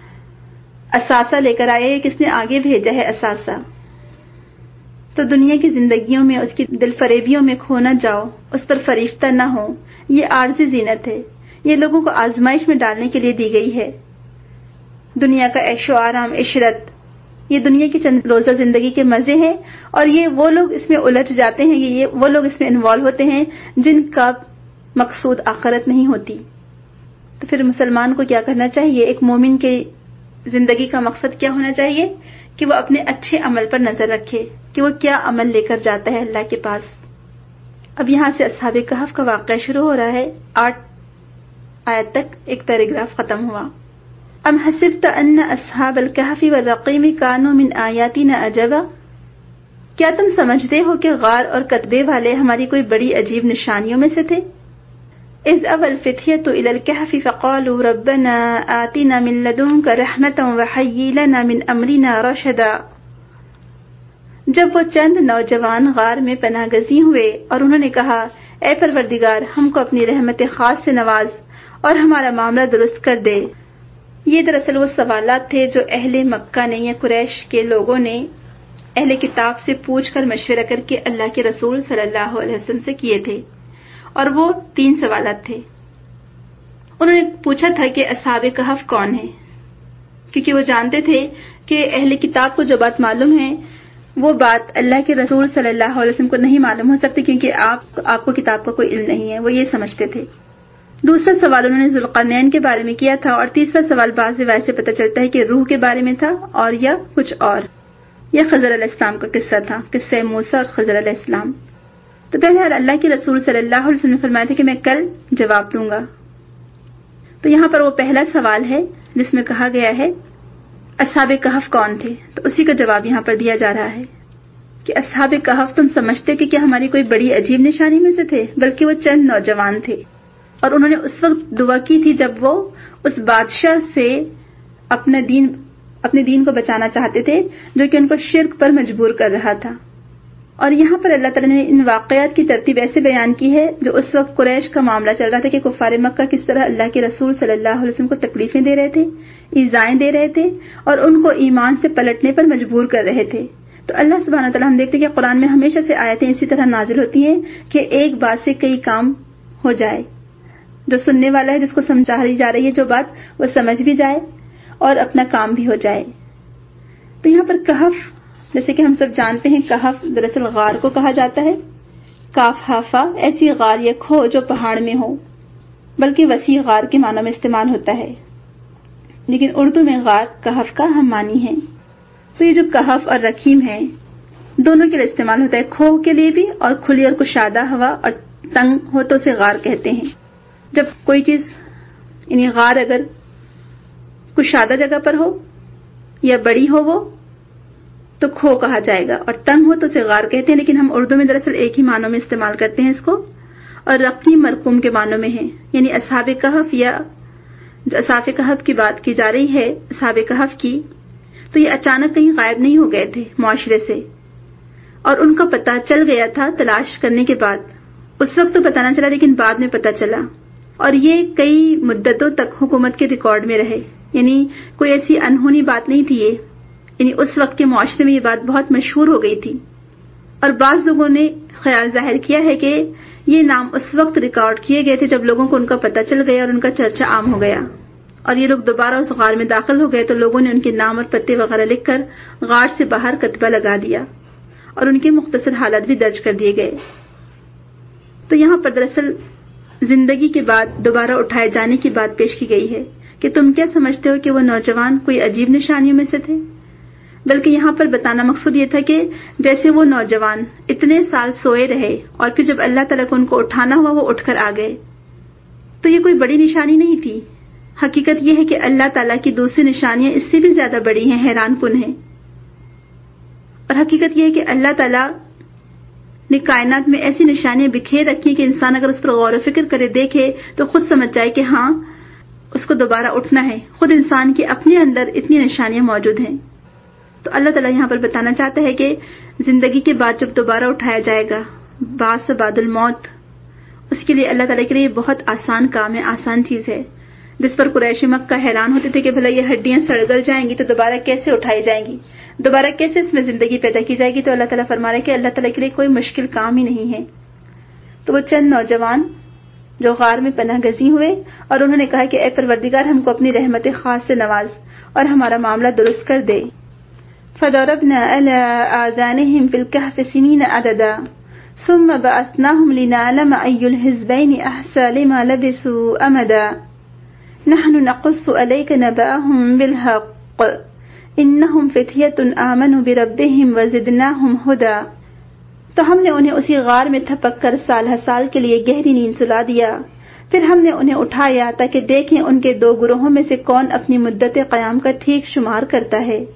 اثاثہ لے کر آیا ہے، کس نے آگے بھیجا ہے اثاثہ۔ تو دنیا کی زندگیوں میں، اس کی دل فریبیوں میں کھو نہ جاؤ، اس پر فریفتہ نہ ہو۔ یہ عارضی زینت ہے، یہ لوگوں کو آزمائش میں ڈالنے کے لیے دی گئی ہے۔ دنیا کا عیش و آرام، عشرت، یہ دنیا کی چند روزہ زندگی کے مزے ہیں، اور یہ وہ لوگ اس میں الجھ جاتے ہیں، یہ وہ لوگ اس میں انوالو ہوتے ہیں جن کا مقصود آخرت نہیں ہوتی۔ تو پھر مسلمان کو کیا کرنا چاہیے؟ ایک مومن کی زندگی کا مقصد کیا ہونا چاہیے؟ کہ وہ اپنے اچھے عمل پر نظر رکھے کہ وہ کیا عمل لے کر جاتا ہے اللہ کے پاس۔ اب یہاں سے اصحاب کہف کا واقعہ شروع ہو رہا ہے، آٹھ آیت تک ایک پیراگراف ختم ہوا۔ ام حسبت ان اصحاب الکہف والرقیم کانوا من آیاتنا عجبا، کیا تم سمجھتے ہو کہ غار اور کتبے والے ہماری کوئی بڑی عجیب نشانیوں میں سے تھے؟ اذ اوى الفتية الى الكهف فقالوا ربنا آتنا من لدنك رحمة وهيئ لنا من امرنا رشدا، جب وہ چند نوجوان غار میں پناہ گزین ہوئے اور انہوں نے کہا، اے پروردگار، ہم کو اپنی رحمت خاص سے نواز اور ہمارا معاملہ درست کر دے۔ یہ دراصل وہ سوالات تھے جو اہل مکہ نے یا قریش کے لوگوں نے اہل کتاب سے پوچھ کر مشورہ کر کے اللہ کے رسول صلی اللہ علیہ وسلم سے کیے تھے، اور وہ تین سوالات تھے۔ انہوں نے پوچھا تھا کہ اصحاب کہف کون ہیں، کیونکہ وہ جانتے تھے کہ اہل کتاب کو جو بات معلوم ہے وہ بات اللہ کے رسول صلی اللہ علیہ وسلم کو نہیں معلوم ہو سکتی، کیونکہ آپ آپ کو کتاب کا کوئی علم نہیں ہے، وہ یہ سمجھتے تھے۔ دوسرا سوال انہوں نے ذوالقرنین کے بارے میں کیا تھا، اور تیسرا سوال بعض روایت سے پتہ چلتا ہے کہ روح کے بارے میں تھا اور یا کچھ اور۔ یہ خضر علیہ السلام کا قصہ تھا، قصہ موسیٰ اور خضر علیہ السلام. تو بہرحال اللہ کے رسول صلی اللہ علیہ وسلم نے فرمایا تھا کہ میں کل جواب دوں گا. تو یہاں پر وہ پہلا سوال ہے جس میں کہا گیا ہے اصحاب کہف کون تھے، تو اسی کا جواب یہاں پر دیا جا رہا ہے کہ اصحاب کہف تم سمجھتے کہ کیا ہماری کوئی بڑی عجیب نشانی میں سے تھے، بلکہ وہ چند نوجوان تھے، اور انہوں نے اس وقت دعا کی تھی جب وہ اس بادشاہ سے اپنے دین اپنے دین کو بچانا چاہتے تھے جو کہ ان کو شرک پر مجبور کر رہا تھا. اور یہاں پر اللہ تعالیٰ نے ان واقعات کی ترتیب ایسے بیان کی ہے جو اس وقت قریش کا معاملہ چل رہا تھا کہ کفار مکہ کس طرح اللہ کے رسول صلی اللہ علیہ وسلم کو تکلیفیں دے رہے تھے، ایذائیں دے رہے تھے، اور ان کو ایمان سے پلٹنے پر مجبور کر رہے تھے. تو اللہ سبحانہ وتعالیٰ ہم دیکھتے ہیں کہ قرآن میں ہمیشہ سے آیتیں اسی طرح نازل ہوتی ہیں کہ ایک بات سے کئی کام ہو جائے، جو سننے والا ہے جس کو سمجھائی جا رہی ہے جو بات وہ سمجھ بھی جائے اور اپنا کام بھی ہو جائے. تو یہاں پر کہف، جیسے کہ ہم سب جانتے ہیں کہف دراصل غار کو کہا جاتا ہے. کاف ہافا ایسی غار یا کھو جو پہاڑ میں ہو، بلکہ وسیع غار کے معنوں میں استعمال ہوتا ہے، لیکن اردو میں غار کہف کا ہم معنی ہے. تو یہ جو کہف اور رکیم ہے دونوں کے لیے استعمال ہوتا ہے، کھو کے لیے بھی اور کھلی اور کشادہ ہوا اور تنگ ہو تو اسے غار کہتے ہیں. جب کوئی چیز یعنی غار اگر کشادہ جگہ پر ہو یا بڑی ہو وہ تو کھو کہا جائے گا، اور تنگ ہو تو اسے غار کہتے ہیں، لیکن ہم اردو میں دراصل ایک ہی معنوں میں استعمال کرتے ہیں اس کو، اور رقیم مرقوم کے معنوں میں ہے. یعنی اصحاب کہف یا جو اصحاب کہف کی بات کی جا رہی ہے اصحاب کہف کی، تو یہ اچانک کہیں غائب نہیں ہو گئے تھے معاشرے سے، اور ان کا پتہ چل گیا تھا تلاش کرنے کے بعد. اس وقت تو پتہ نہ چلا لیکن بعد میں پتہ چلا، اور یہ کئی مدتوں تک حکومت کے ریکارڈ میں رہے. یعنی کوئی ایسی انہونی بات نہیں تھی یہ، یعنی اس وقت کے معاشرے میں یہ بات بہت مشہور ہو گئی تھی، اور بعض لوگوں نے خیال ظاہر کیا ہے کہ یہ نام اس وقت ریکارڈ کیے گئے تھے جب لوگوں کو ان کا پتہ چل گیا اور ان کا چرچا عام ہو گیا، اور یہ لوگ دوبارہ اس غار میں داخل ہو گئے تو لوگوں نے ان کے نام اور پتے وغیرہ لکھ کر غار سے باہر کتبہ لگا دیا اور ان کے مختصر حالات بھی درج کر دیے گئے. تو یہاں پر دراصل زندگی کے بعد دوبارہ اٹھائے جانے کی بات پیش کی گئی ہے کہ تم کیا سمجھتے ہو کہ وہ نوجوان کوئی عجیب نشانیوں میں سے تھے، بلکہ یہاں پر بتانا مقصود یہ تھا کہ جیسے وہ نوجوان اتنے سال سوئے رہے اور پھر جب اللہ تعالیٰ کو ان کو اٹھانا ہوا وہ اٹھ کر آ گئے، تو یہ کوئی بڑی نشانی نہیں تھی. حقیقت یہ ہے کہ اللہ تعالیٰ کی دوسری نشانیاں اس سے بھی زیادہ بڑی ہیں، حیران کن ہیں. اور حقیقت یہ ہے کہ اللہ تعالیٰ نے کائنات میں ایسی نشانیاں بکھیر رکھی کہ انسان اگر اس پر غور و فکر کرے دیکھے تو خود سمجھ جائے کہ ہاں اس کو دوبارہ اٹھنا ہے. خود انسان کے اپنے اندر اتنی نشانیاں موجود ہیں. تو اللہ تعالیٰ یہاں پر بتانا چاہتا ہے کہ زندگی کے بعد جب دوبارہ اٹھایا جائے گا بعد سے بعد الموت، اس کے لیے اللہ تعالیٰ کے لیے بہت آسان کام ہے، آسان چیز ہے، جس پر قریش مکہ حیران ہوتے تھے کہ بھلا یہ ہڈیاں سڑ گل جائیں گی تو دوبارہ کیسے اٹھائی جائیں گی، دوبارہ کیسے اس میں زندگی پیدا کی جائے گی. تو اللہ تعالیٰ فرما رہے کہ اللہ تعالیٰ کے لیے کوئی مشکل کام ہی نہیں ہے. تو وہ چند نوجوان جو غار میں پناہ گزین ہوئے اور انہوں نے کہا کہ اے پروردگار ہم کو اپنی رحمت خاص سے نواز اور ہمارا معاملہ درست کر دے. فضربنا على آذانهم في الكهف سنين عددا ثم بعثناهم لنعلم أي الحزبين أحصى لما لبثوا أمدا نحن نقص عليك نبأهم بالحق إنهم فتية آمنوا بربهم وزدناهم هدى. تو ہم نے انہیں اسی غار میں تھپک کر سال ہر سال کے لیے گہری نیند سلا دیا، پھر ہم نے انہیں اٹھایا تاکہ دیکھیں ان کے دو گروہوں میں سے کون اپنی مدت قیام کا ٹھیک شمار کرتا ہے.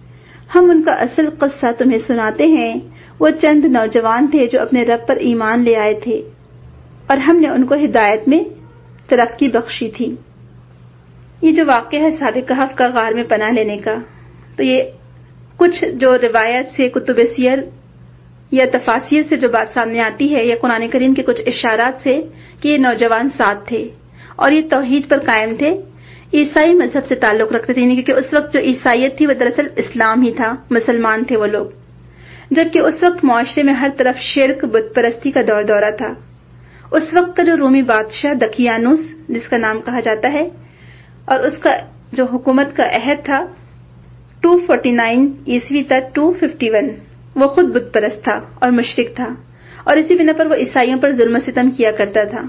ہم ان کا اصل قصہ تمہیں سناتے ہیں. وہ چند نوجوان تھے جو اپنے رب پر ایمان لے آئے تھے اور ہم نے ان کو ہدایت میں ترقی بخشی تھی. یہ جو واقعہ ہے اصحاب کہف کا غار میں پناہ لینے کا، تو یہ کچھ جو روایت سے کتب سیر یا تفاسیر سے جو بات سامنے آتی ہے یا قرآن کریم کے کچھ اشارات سے کہ یہ نوجوان ساتھ تھے اور یہ توحید پر قائم تھے، عیسائی مذہب سے تعلق رکھتے تھے، کیونکہ اس وقت جو عیسائیت تھی وہ دراصل اسلام ہی تھا، مسلمان تھے وہ لوگ، جبکہ اس وقت معاشرے میں ہر طرف شرک بت پرستی کا دور دورہ تھا. اس وقت کا جو رومی بادشاہ دقیانوس جس کا نام کہا جاتا ہے، اور اس کا جو حکومت کا عہد تھا دو سو انچاس عیسوی تک دو سو اکیاون، وہ خود بت پرست تھا اور مشرک تھا، اور اسی بنا پر وہ عیسائیوں پر ظلم و ستم کیا کرتا تھا.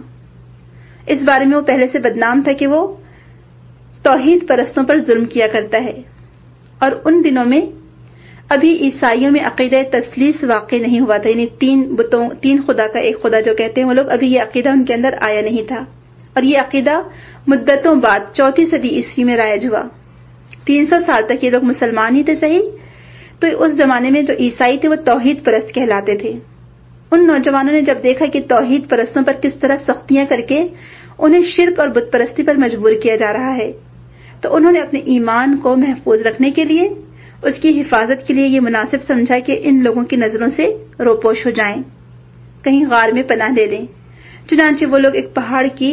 اس بارے میں وہ پہلے سے بدنام تھا کہ وہ توحید پرستوں پر ظلم کیا کرتا ہے. اور ان دنوں میں ابھی عیسائیوں میں عقیدہ تثلیث واقع نہیں ہوا تھا، یعنی تین بتوں تین خدا کا ایک خدا جو کہتے ہیں وہ لوگ، ابھی یہ عقیدہ ان کے اندر آیا نہیں تھا، اور یہ عقیدہ مدتوں بعد چوتھی صدی عیسوی میں رائج ہوا۔ تین سو سال تک یہ لوگ مسلمان ہی تھے صحیح، تو اس زمانے میں جو عیسائی تھے وہ توحید پرست کہلاتے تھے۔ ان نوجوانوں نے جب دیکھا کہ توحید پرستوں پر کس طرح سختیاں کر کے انہیں شرک اور بت پرستی پر مجبور کیا جا رہا ہے، تو انہوں نے اپنے ایمان کو محفوظ رکھنے کے لیے، اس کی حفاظت کے لیے یہ مناسب سمجھا کہ ان لوگوں کی نظروں سے روپوش ہو جائیں، کہیں غار میں پناہ لے لیں۔ چنانچہ وہ لوگ ایک پہاڑ کی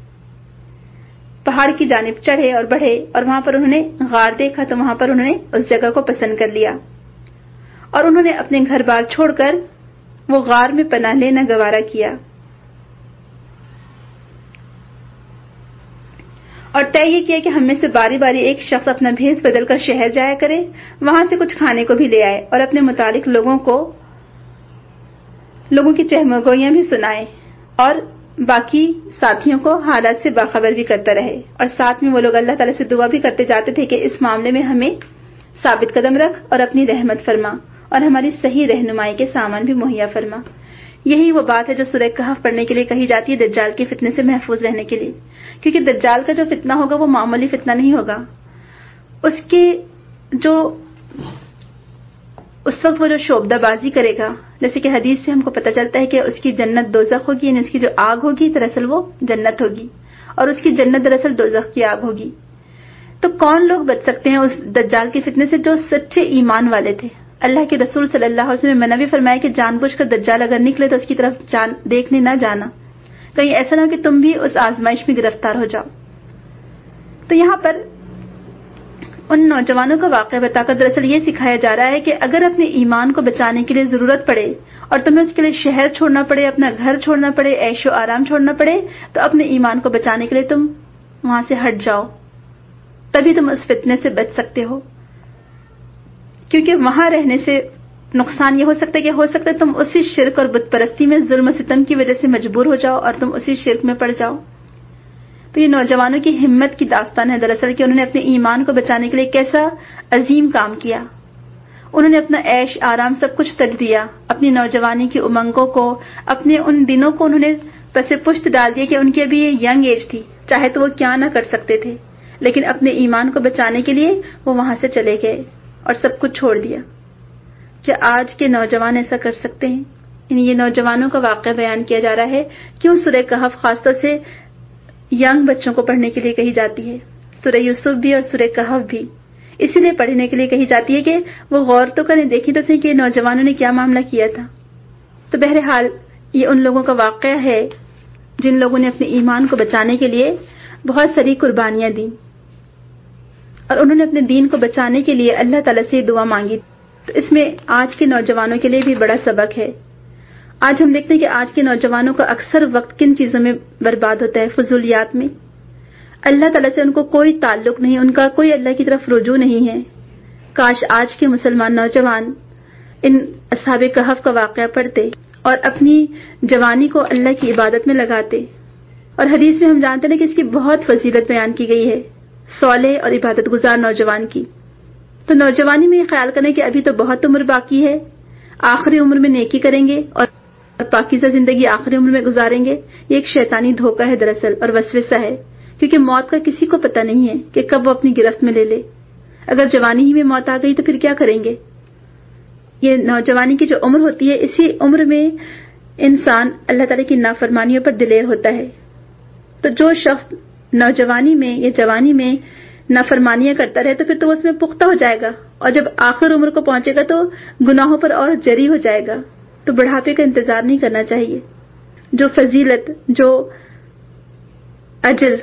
پہاڑ کی جانب چڑھے اور بڑھے، اور وہاں پر انہوں نے غار دیکھا تو وہاں پر انہوں نے اس جگہ کو پسند کر لیا، اور انہوں نے اپنے گھر بار چھوڑ کر وہ غار میں پناہ لینا گوارا کیا، اور طے یہ کیا کہ ہم میں سے باری باری ایک شخص اپنا بھیس بدل کر شہر جایا کرے، وہاں سے کچھ کھانے کو بھی لے آئے، اور اپنے متعلق لوگوں کو لوگوں کی چہمگوئیاں بھی سنائے، اور باقی ساتھیوں کو حالات سے باخبر بھی کرتا رہے، اور ساتھ میں وہ لوگ اللہ تعالیٰ سے دعا بھی کرتے جاتے تھے کہ اس معاملے میں ہمیں ثابت قدم رکھ اور اپنی رحمت فرما، اور ہماری صحیح رہنمائی کے سامان بھی مہیا فرما۔ یہی وہ بات ہے جو سورہ کہف پڑھنے کے لیے کہی جاتی ہے دجال کے فتنے سے محفوظ رہنے کے لیے، کیونکہ دجال کا جو فتنہ ہوگا وہ معمولی فتنہ نہیں ہوگا، اس کے جو اس وقت وہ جو شعبدہ بازی کرے گا، جیسے کہ حدیث سے ہم کو پتہ چلتا ہے کہ اس کی جنت دوزخ ہوگی، یعنی اس کی جو آگ ہوگی دراصل وہ جنت ہوگی، اور اس کی جنت دراصل دوزخ کی آگ ہوگی۔ تو کون لوگ بچ سکتے ہیں اس دجال کے فتنے سے؟ جو سچے ایمان والے تھے۔ اللہ کے رسول صلی اللہ علیہ وسلم نے منع بھی فرمایا کہ جان بوجھ کر دجال اگر نکلے تو اس کی طرف جان دیکھنے نہ جانا، کہیں ایسا نہ ہو کہ تم بھی اس آزمائش میں گرفتار ہو جاؤ۔ تو یہاں پر ان نوجوانوں کا واقعہ بتا کر دراصل یہ سکھایا جا رہا ہے کہ اگر اپنے ایمان کو بچانے کے لیے ضرورت پڑے اور تمہیں اس کے لیے شہر چھوڑنا پڑے، اپنا گھر چھوڑنا پڑے، عیش و آرام چھوڑنا پڑے، تو اپنے ایمان کو بچانے کے لیے تم وہاں سے ہٹ جاؤ، تبھی تم اس فتنے سے بچ سکتے ہو۔ کیونکہ وہاں رہنے سے نقصان یہ ہو سکتا ہے کہ ہو سکتا ہے تم اسی شرک اور بت پرستی میں ظلم و ستم کی وجہ سے مجبور ہو جاؤ اور تم اسی شرک میں پڑ جاؤ۔ تو یہ نوجوانوں کی ہمت کی داستان ہے دراصل کہ انہوں نے اپنے ایمان کو بچانے کے لیے کیسا عظیم کام کیا۔ انہوں نے اپنا عیش آرام سب کچھ تج دیا، اپنی نوجوانی کی امنگوں کو، اپنے ان دنوں کو انہوں نے پس پشت ڈال دیا کہ ان کی ابھی یہ ینگ ایج تھی، چاہے تو وہ کیا نہ کر سکتے تھے، لیکن اپنے ایمان کو بچانے کے لیے وہ وہاں سے چلے گئے اور سب کچھ چھوڑ دیا۔ کیا آج کے نوجوان ایسا کر سکتے ہیں؟ یعنی یہ نوجوانوں کا واقعہ بیان کیا جا رہا ہے۔ کیوں سورہ کہف خاص طور سے ینگ بچوں کو پڑھنے کے لیے کہی جاتی ہے؟ سورہ یوسف بھی اور سورہ کہف بھی اسی لیے پڑھنے کے لیے کہی جاتی ہے کہ وہ غور تو کریں، دیکھیں تو صحیح کہ نوجوانوں نے کیا معاملہ کیا تھا۔ تو بہرحال یہ ان لوگوں کا واقعہ ہے جن لوگوں نے اپنے ایمان کو بچانے کے لیے بہت ساری قربانیاں دیں، اور انہوں نے اپنے دین کو بچانے کے لیے اللہ تعالیٰ سے دعا مانگی۔ تو اس میں آج کے نوجوانوں کے لیے بھی بڑا سبق ہے۔ آج ہم دیکھتے ہیں کہ آج کے نوجوانوں کا اکثر وقت کن چیزوں میں برباد ہوتا ہے؟ فضولیات میں۔ اللہ تعالیٰ سے ان کو کوئی تعلق نہیں، ان کا کوئی اللہ کی طرف رجوع نہیں ہے۔ کاش آج کے مسلمان نوجوان ان اصحاب کہف کا واقعہ پڑھتے اور اپنی جوانی کو اللہ کی عبادت میں لگاتے۔ اور حدیث میں ہم جانتے ہیں کہ اس کی بہت فضیلت بیان کی گئی ہے، صالح اور عبادت گزار نوجوان کی۔ تو نوجوانی میں یہ خیال کریں کہ ابھی تو بہت عمر باقی ہے، آخری عمر میں نیکی کریں گے اور پاکیزہ زندگی آخری عمر میں گزاریں گے، یہ ایک شیطانی دھوکہ ہے دراصل اور وسوسہ ہے، کیونکہ موت کا کسی کو پتہ نہیں ہے کہ کب وہ اپنی گرفت میں لے لے۔ اگر جوانی ہی میں موت آ گئی تو پھر کیا کریں گے؟ یہ نوجوانی کی جو عمر ہوتی ہے، اسی عمر میں انسان اللہ تعالیٰ کی نافرمانیوں پر دلیر ہوتا ہے۔ تو جو شخص نوجوانی میں یا جوانی میں نافرمانیاں کرتا رہے تو پھر تو وہ اس میں پختہ ہو جائے گا، اور جب آخر عمر کو پہنچے گا تو گناہوں پر اور جری ہو جائے گا۔ تو بڑھاپے کا انتظار نہیں کرنا چاہیے۔ جو فضیلت، جو اجر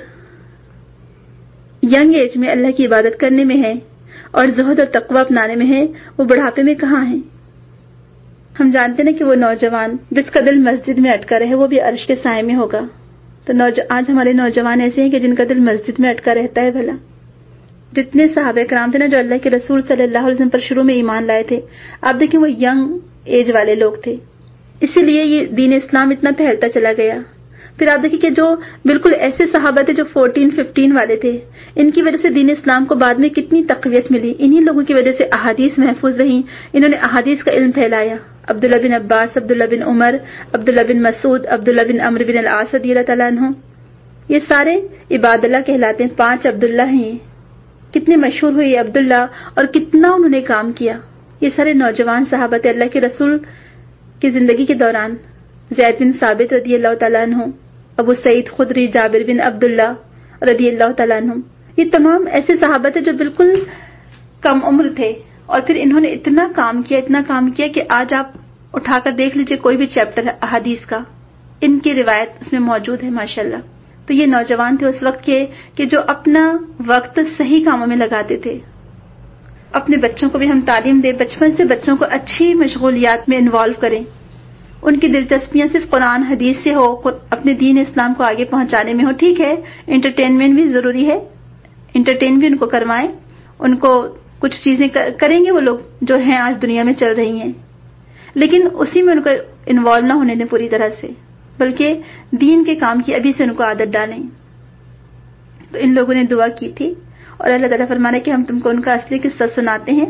ینگ ایج میں اللہ کی عبادت کرنے میں ہے اور زہد اور تقوی اپنانے میں ہے، وہ بڑھاپے میں کہاں ہے؟ ہم جانتے ہیں کہ وہ نوجوان جس کا دل مسجد میں اٹکا رہے وہ بھی عرش کے سائے میں ہوگا۔ تو آج ہمارے نوجوان ایسے ہیں کہ جن کا دل مسجد میں اٹکا رہتا ہے۔ بھلا جتنے صحابہ کرام تھے نا جو اللہ کے رسول صلی اللہ علیہ وسلم پر شروع میں ایمان لائے تھے، آپ دیکھیں وہ ینگ ایج والے لوگ تھے، اسی لیے یہ دین اسلام اتنا پھیلتا چلا گیا۔ پھر آپ دیکھیں کہ جو بالکل ایسے صحابہ تھے جو فورٹین ففٹین والے تھے، ان کی وجہ سے دین اسلام کو بعد میں کتنی تقویت ملی، انہی لوگوں کی وجہ سے احادیث محفوظ رہیں، انہوں نے احادیث کا علم پھیلایا۔ عبداللہ بن عباس، عبداللہ بن عمر، عبداللہ بن مسعود، عبداللہ بن عمرو بن العاص رضی اللہ تعالیٰ عنہ، یہ سارے عباد اللہ کہلاتے ہیں، پانچ عبداللہ ہیں، کتنے مشہور ہوئے یہ عبداللہ اور کتنا انہوں نے کام کیا۔ یہ سارے نوجوان صحابہ تھے اللہ کے رسول کی زندگی کے دوران، زید بن ثابت رضی اللہ تعالیٰ عنہ، ابو سعید خدری، جابر بن عبداللہ رضی اللہ تعالیٰ عنہ، یہ تمام ایسے صحابہ تھے جو بالکل کم عمر تھے، اور پھر انہوں نے اتنا کام کیا اتنا کام کیا کہ آج آپ اٹھا کر دیکھ لیجئے کوئی بھی چیپٹر احادیث کا، ان کی روایت اس میں موجود ہے ماشاءاللہ۔ تو یہ نوجوان تھے اس وقت کے کہ جو اپنا وقت صحیح کاموں میں لگاتے تھے۔ اپنے بچوں کو بھی ہم تعلیم دیں، بچپن سے بچوں کو اچھی مشغولیات میں انوالو کریں، ان کی دلچسپیاں صرف قرآن حدیث سے ہو، اپنے دین اسلام کو آگے پہنچانے میں ہو، ٹھیک ہے انٹرٹینمنٹ بھی ضروری ہے، انٹرٹین بھی ان کو کروائیں، ان کو کچھ چیزیں کریں گے وہ لوگ جو ہیں آج دنیا میں چل رہی ہیں، لیکن اسی میں ان کو انوالو نہ ہونے دیں پوری طرح سے، بلکہ دین کے کام کی ابھی سے ان کو عادت ڈالیں۔ تو ان لوگوں نے دعا کی تھی اور اللہ تعالیٰ فرمانے کہ ہم تم کو ان کا اصلی قصہ سناتے ہیں،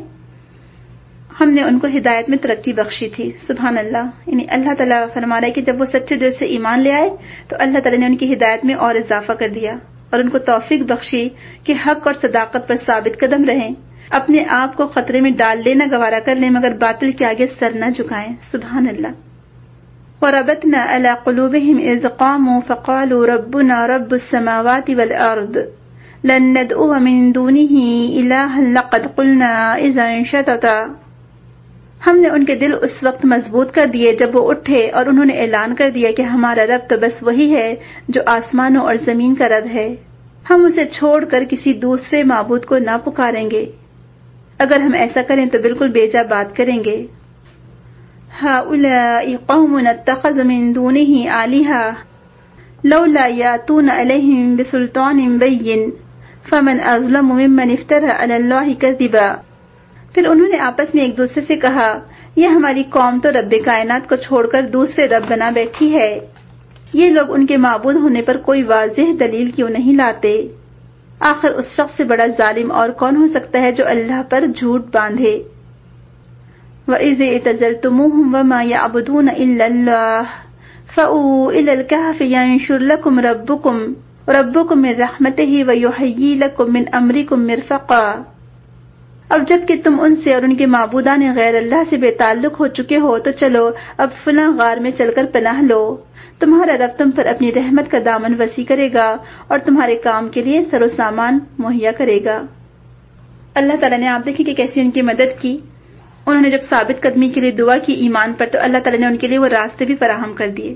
ہم نے ان کو ہدایت میں ترقی بخشی تھی۔ سبحان اللہ، یعنی اللہ تعالیٰ فرما رہا ہے کہ جب وہ سچے دل سے ایمان لے آئے تو اللہ تعالیٰ نے ان کی ہدایت میں اور اضافہ کر دیا اور ان کو توفیق بخشی کہ حق اور صداقت پر ثابت قدم رہیں، اپنے آپ کو خطرے میں ڈال لینا گوارا کر لیں مگر باطل کے آگے سر نہ جھکائیں۔ سبحان اللہ۔ وَرَبَطْنَا عَلَى قُلُوبِهِمْ إِذْ قَامُوا فَقَالُوا رَبُّنَا رَبُّ السَّمَاوَاتِ وَالْأَرْضِ لَن نَّدْعُوَ مِن دُونِهِ إِلَٰهًا لَّقَدْ قُلْنَا إِذًا شَطَطًا۔ ہم نے ان کے دل اس وقت مضبوط کر دیے جب وہ اٹھے اور انہوں نے اعلان کر دیا کہ ہمارا رب تو بس وہی ہے جو آسمانوں اور زمین کا رب ہے، ہم اسے چھوڑ کر کسی دوسرے معبود کو نہ پکاریں گے، اگر ہم ایسا کریں تو بالکل بیجا بات کریں گے۔ هؤلاء قوم اتخذوا من دونه آلهة لولا يأتون عليهم بسلطان بين فمن أظلم ممن افترى على الله كذبا۔ پھر انہوں نے آپس میں ایک دوسرے سے کہا، یہ ہماری قوم تو رب کائنات کو چھوڑ کر دوسرے رب بنا بیٹھی ہے، یہ لوگ ان کے معبود ہونے پر کوئی واضح دلیل کیوں نہیں لاتے؟ آخر اس شخص سے بڑا ظالم اور کون ہو سکتا ہے جو اللہ پر جھوٹ باندھے۔ وَإِذِ اعْتَزَلْتُمُوهُمْ وَمَا يَعْبُدُونَ إِلَّا اللَّهَ فَأْوُوا إِلَى الْكَهْفِ يَنشُرْ لَكُمْ رَبُّكُمْ رَبُّكُمْ مِنْ رَحْمَتِهِ وَيُحْيِّي لَكُمْ مِنْ أَمْرِكُمْ مِرْفَقًا۔ اب جب کہ تم ان سے اور ان کے معبودان غیر اللہ سے بے تعلق ہو چکے ہو تو چلو اب فلاں غار میں چل کر پناہ لو، تمہارا رب تم پر اپنی رحمت کا دامن وسیع کرے گا اور تمہارے کام کے لیے سر و سامان مہیا کرے گا۔ اللہ تعالیٰ نے آپ دیکھی کہ کیسی ان کی مدد کی، انہوں نے جب ثابت قدمی کے لیے دعا کی ایمان پر تو اللہ تعالیٰ نے ان کے لیے وہ راستے بھی فراہم کر دیے۔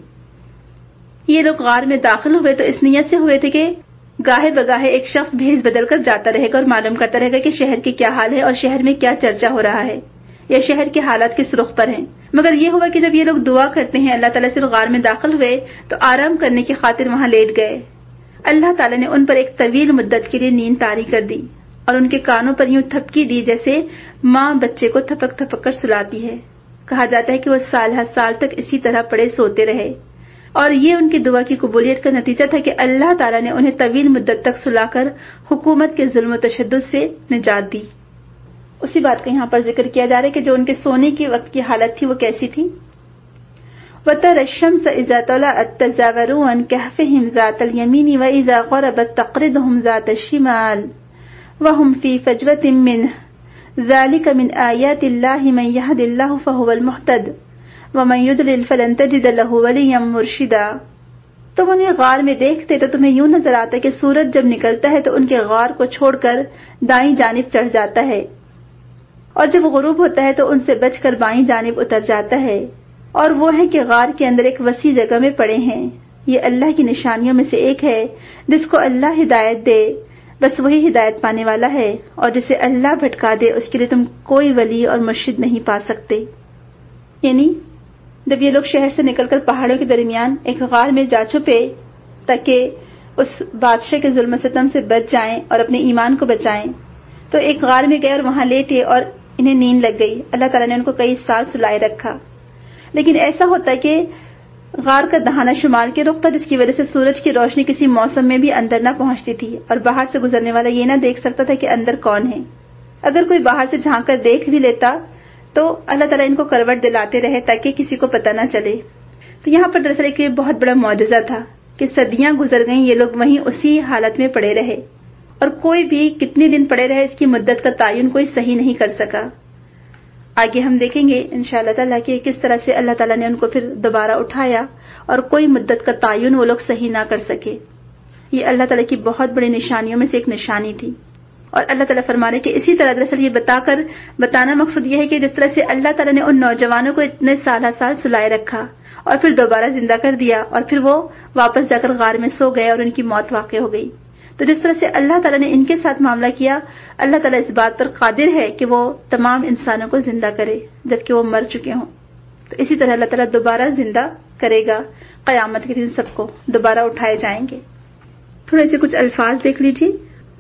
یہ لوگ غار میں داخل ہوئے تو اس نیت سے ہوئے تھے کہ گاہے بگاہے ایک شخص بھیس بدل کر جاتا رہے گا اور معلوم کرتا رہے گا کہ شہر کی کیا حال ہے اور شہر میں کیا چرچا ہو رہا ہے یا شہر کے حالات کس رخ پر ہیں۔ مگر یہ ہوا کہ جب یہ لوگ دعا کرتے ہیں اللہ تعالیٰ سے غار میں داخل ہوئے تو آرام کرنے کی خاطر وہاں لیٹ گئے۔ اللہ تعالیٰ نے ان پر ایک طویل مدت کے لیے نیند طاری کر دی اور ان کے کانوں پر یوں تھپکی دی جیسے ماں بچے کو تھپک تھپک کر سلاتی ہے۔ کہا جاتا ہے کہ وہ سال ہر سال تک اسی طرح پڑے سوتے رہے اور یہ ان کی دعا کی قبولیت کا نتیجہ تھا کہ اللہ تعالیٰ نے انہیں طویل مدت تک سلا کر حکومت کے ظلم و تشدد سے نجات دی۔ اسی بات کا یہاں پر ذکر کیا جا رہا ہے کہ جو ان کے سونے کی وقت کی حالت تھی وہ کیسی تھی۔ وَتَرَى الشَّمْسَ إِذَا طَلَعَت تَّزَاوَرُ عَنْ كَهْفِهِمْ ذَاتَ الْيَمِينِ وَإِذَا غَرَبَت تَّقْرِضُهُمْ ذَاتَ الشِّمَالِ وَهُمْ فِي فَجْوَةٍ مِّنْهُ ذَلِكَ مِنْ آيَاتِ اللَّهِ مَن يَهْدِ اللَّهُ فَهُوَ الْمُهْتَدِ وَمَن يُضْلِلْ فَلَن تَجِدَ لَهُ وَلِيًّا مُّرْشِدًا۔ تم انہیں غار میں دیکھتے تو تمہیں یوں نظر آتا کہ سورج جب نکلتا ہے تو ان کے غار کو چھوڑ کر دائیں جانب چڑھ جاتا ہے اور جب غروب ہوتا ہے تو ان سے بچ کر بائیں جانب اتر جاتا ہے، اور وہ ہے کہ غار کے اندر ایک وسیع جگہ میں پڑے ہیں۔ یہ اللہ کی نشانیوں میں سے ایک ہے، جس کو اللہ ہدایت دے بس وہی ہدایت پانے والا ہے، اور جسے اللہ بھٹکا دے اس کے لیے تم کوئی ولی اور مرشد نہیں پا سکتے۔ یعنی جب یہ لوگ شہر سے نکل کر پہاڑوں کے درمیان ایک غار میں جا چھپے تاکہ اس بادشاہ کے ظلم و ستم سے بچ جائیں اور اپنے ایمان کو بچائیں، تو ایک غار میں گئے اور وہاں لیٹے اور انہیں نیند لگ گئی۔ اللہ تعالیٰ نے ان کو کئی سال سلائے رکھا، لیکن ایسا ہوتا ہے کہ غار کا دہانہ شمال کے رخ تھا، جس کی وجہ سے سورج کی روشنی کسی موسم میں بھی اندر نہ پہنچتی تھی اور باہر سے گزرنے والا یہ نہ دیکھ سکتا تھا کہ اندر کون ہے۔ اگر کوئی باہر سے جھانک کر دیکھ بھی لیتا تو اللہ تعالیٰ ان کو کروٹ دلاتے رہے تاکہ کسی کو پتہ نہ چلے۔ تو یہاں پر دراصل ایک بہت بڑا معجزہ تھا کہ صدیاں گزر گئیں، یہ لوگ وہیں اسی حالت میں پڑے رہے، اور کوئی بھی کتنے دن پڑے رہے اس کی مدت کا تعین کوئی صحیح نہیں کر سکا۔ آگے ہم دیکھیں گے انشاءاللہ تعالیٰ کہ کس طرح سے اللہ تعالیٰ نے ان کو پھر دوبارہ اٹھایا اور کوئی مدت کا تعین وہ لوگ صحیح نہ کر سکے۔ یہ اللہ تعالیٰ کی بہت بڑی نشانیوں میں سے ایک نشانی تھی، اور اللہ تعالیٰ فرما رہے کہ اسی طرح دراصل یہ بتا کر بتانا مقصد یہ ہے کہ جس طرح سے اللہ تعالیٰ نے ان نوجوانوں کو اتنے سالہ سال سلائے رکھا اور پھر دوبارہ زندہ کر دیا اور پھر وہ واپس جا کر غار میں سو گئے اور ان کی موت واقع ہو گئی، تو جس طرح سے اللہ تعالیٰ نے ان کے ساتھ معاملہ کیا، اللہ تعالیٰ اس بات پر قادر ہے کہ وہ تمام انسانوں کو زندہ کرے جبکہ وہ مر چکے ہوں۔ تو اسی طرح اللہ تعالیٰ دوبارہ زندہ کرے گا، قیامت کے دن سب کو دوبارہ اٹھائے جائیں گے۔ تھوڑے سے کچھ الفاظ دیکھ لیجیے۔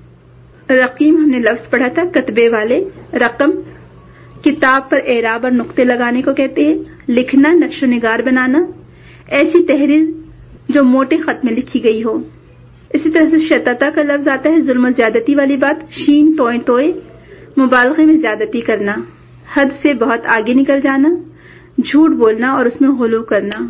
رقیم ہم نے لفظ پڑھا تھا، کتبے والے، رقم کتاب پر اعراب اور نقطے لگانے کو کہتے ہیں، لکھنا، نقش و نگار بنانا، ایسی تحریر جو موٹے خط میں لکھی گئی ہو۔ اسی طرح سے شتتا کا لفظ آتا ہے، ظلم و زیادتی والی بات، شین توئے توئے، مبالغے میں زیادتی کرنا، حد سے بہت آگے نکل جانا، جھوٹ بولنا اور اس میں غلو کرنا۔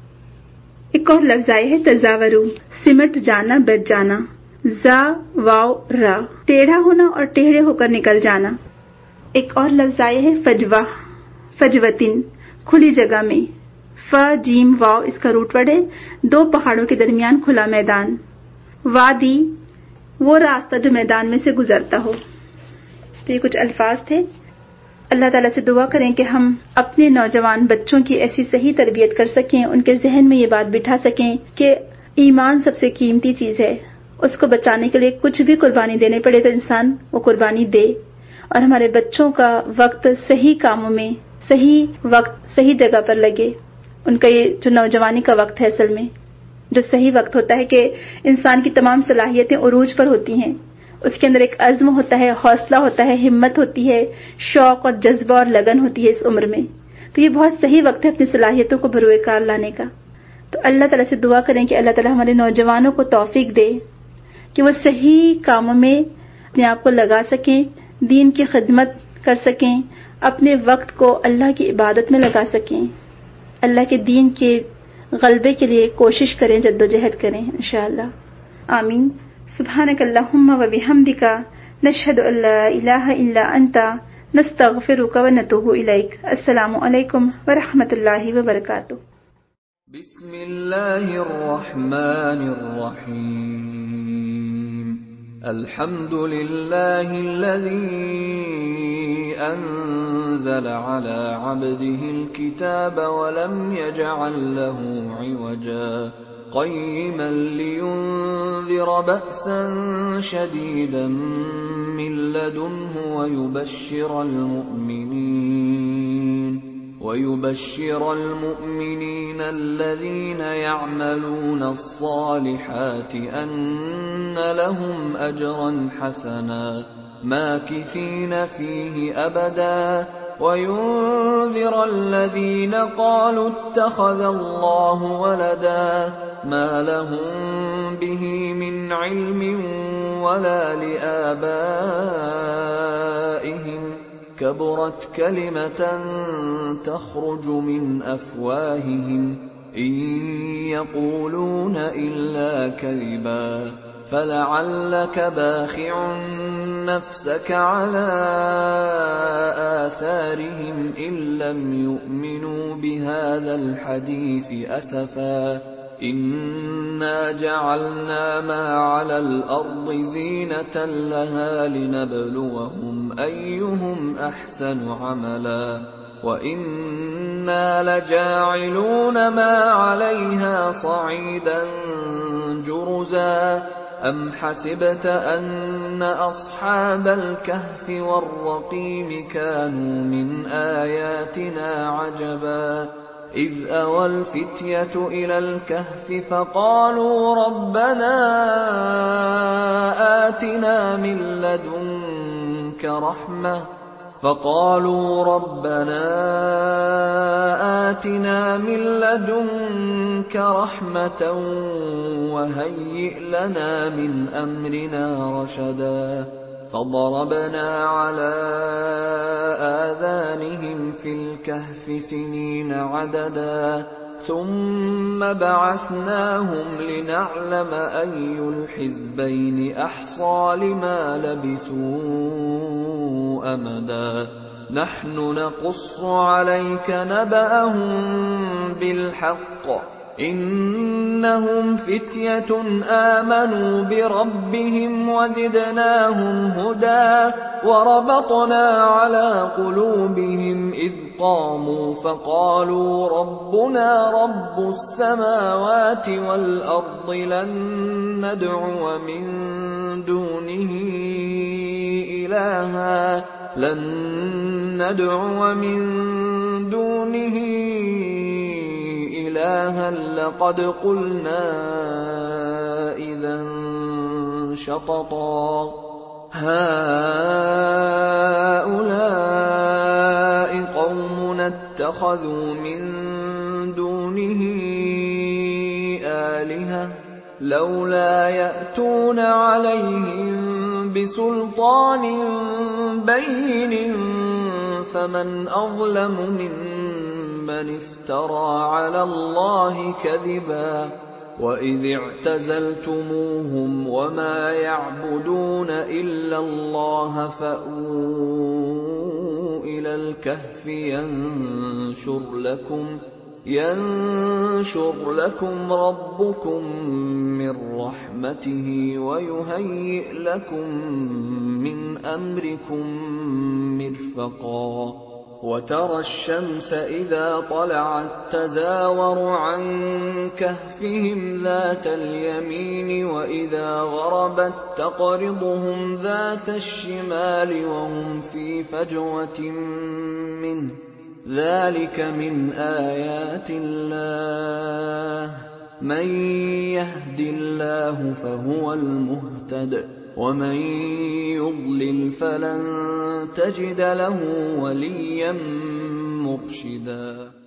ایک اور لفظ آئے ہے تزاورو، سمٹ جانا، بچ جانا، زا واو را، ٹیڑھا ہونا اور ٹیڑھے ہو کر نکل جانا۔ ایک اور لفظ آئے ہے فجوہ، فجوتن، کھلی جگہ میں، ف جیم واو اس کا روٹ ورڈ ہے، دو پہاڑوں کے درمیان کھلا میدان۔ وادی، وہ راستہ جو میدان میں سے گزرتا ہو۔ تو یہ کچھ الفاظ تھے۔ اللہ تعالیٰ سے دعا کریں کہ ہم اپنے نوجوان بچوں کی ایسی صحیح تربیت کر سکیں، ان کے ذہن میں یہ بات بٹھا سکیں کہ ایمان سب سے قیمتی چیز ہے، اس کو بچانے کے لیے کچھ بھی قربانی دینے پڑے تو انسان وہ قربانی دے، اور ہمارے بچوں کا وقت صحیح کاموں میں، صحیح وقت صحیح جگہ پر لگے۔ ان کا یہ جو نوجوانی کا وقت ہے اصل میں جو صحیح وقت ہوتا ہے کہ انسان کی تمام صلاحیتیں عروج پر ہوتی ہیں، اس کے اندر ایک عزم ہوتا ہے، حوصلہ ہوتا ہے، ہمت ہوتی ہے، شوق اور جذبہ اور لگن ہوتی ہے اس عمر میں، تو یہ بہت صحیح وقت ہے اپنی صلاحیتوں کو بروئے کار لانے کا۔ تو اللہ تعالیٰ سے دعا کریں کہ اللہ تعالیٰ ہمارے نوجوانوں کو توفیق دے کہ وہ صحیح کاموں میں اپنے آپ کو لگا سکیں، دین کی خدمت کر سکیں، اپنے وقت کو اللہ کی عبادت میں لگا سکیں، اللہ کے دین کے غلبے کے لیے کوشش کریں، جدوجہد کریں انشاءاللہ۔ آمین۔ سبحانک اللہم و بحمدک، نشہد ان لا الہ الا انت، نستغفرک و نتوب الیک۔ السلام علیکم ورحمۃ اللہ وبرکاتہ۔ بسم اللہ الرحمن الرحیم۔ الحمد للہ الذی انزل على عبده الكتاب ولم يجعل له عوجا قيما لينذر بأسا شديدا من لدنه ويبشر المؤمنين ويبشر المؤمنين الذين يعملون الصالحات أن لهم أجرا حسنا ماكثين فيه أبدا وينذر الذين قالوا اتخذ الله ولدا ما لهم به من علم ولا لآبائهم كبرت كلمة تخرج من أفواههم إن يقولون إلا كذبا فلعلك باخع نفسك على آثارهم إن لم يؤمنوا بهذا الحديث أسفا إنا جعلنا ما على الأرض زينة لها لنبلوهم أيهم أحسن عملا وإنا لجاعلون ما عليها صعيدا جرزا أم حسبت أن أصحاب الكهف والرقيم كانوا من آياتنا عجبا إذ أوى الفتية إلى الكهف فقالوا ربنا آتنا من لدنك رحمة فقالوا ربنا آتنا من لدنك رحمة وهيئ لنا من أمرنا رشدا فضربنا على آذانهم في الكهف سنين عددا ثم بعثناهم لنعلم أي الحزبين أحصى لما لبثوا أمدا نحن نقص عليك نبأهم بالحق إنهم فتية آمنوا بربهم وزدناهم هدى وربطنا على قلوبهم إذ قاموا فقالوا ربنا رب السماوات والأرض لن ندعو من دونه إلها لن ندعو من دونه إلها لقد قلنا إذا شططا هؤلاء قومنا اتخذوا من دونه آلهة لولا يأتون عليهم بسلطان بين فمن أظلم ممن افترى على الله كذبا وإذ اعتزلتموهم وما يعبدون إلا الله فأووا إلى الكهف ينشر لكم ينشر لكم ربكم من رحمته ويهيئ لكم من أمركم مرفقا وترى الشمس إذا طلعت تزاور عن كهفهم ذات اليمين وإذا غربت تقرضهم ذات الشمال وهم في فجوة منه ذلك من آيات الله من يهد الله فهو المهتد ومن يضلل فلن تجد له وليا مرشدا.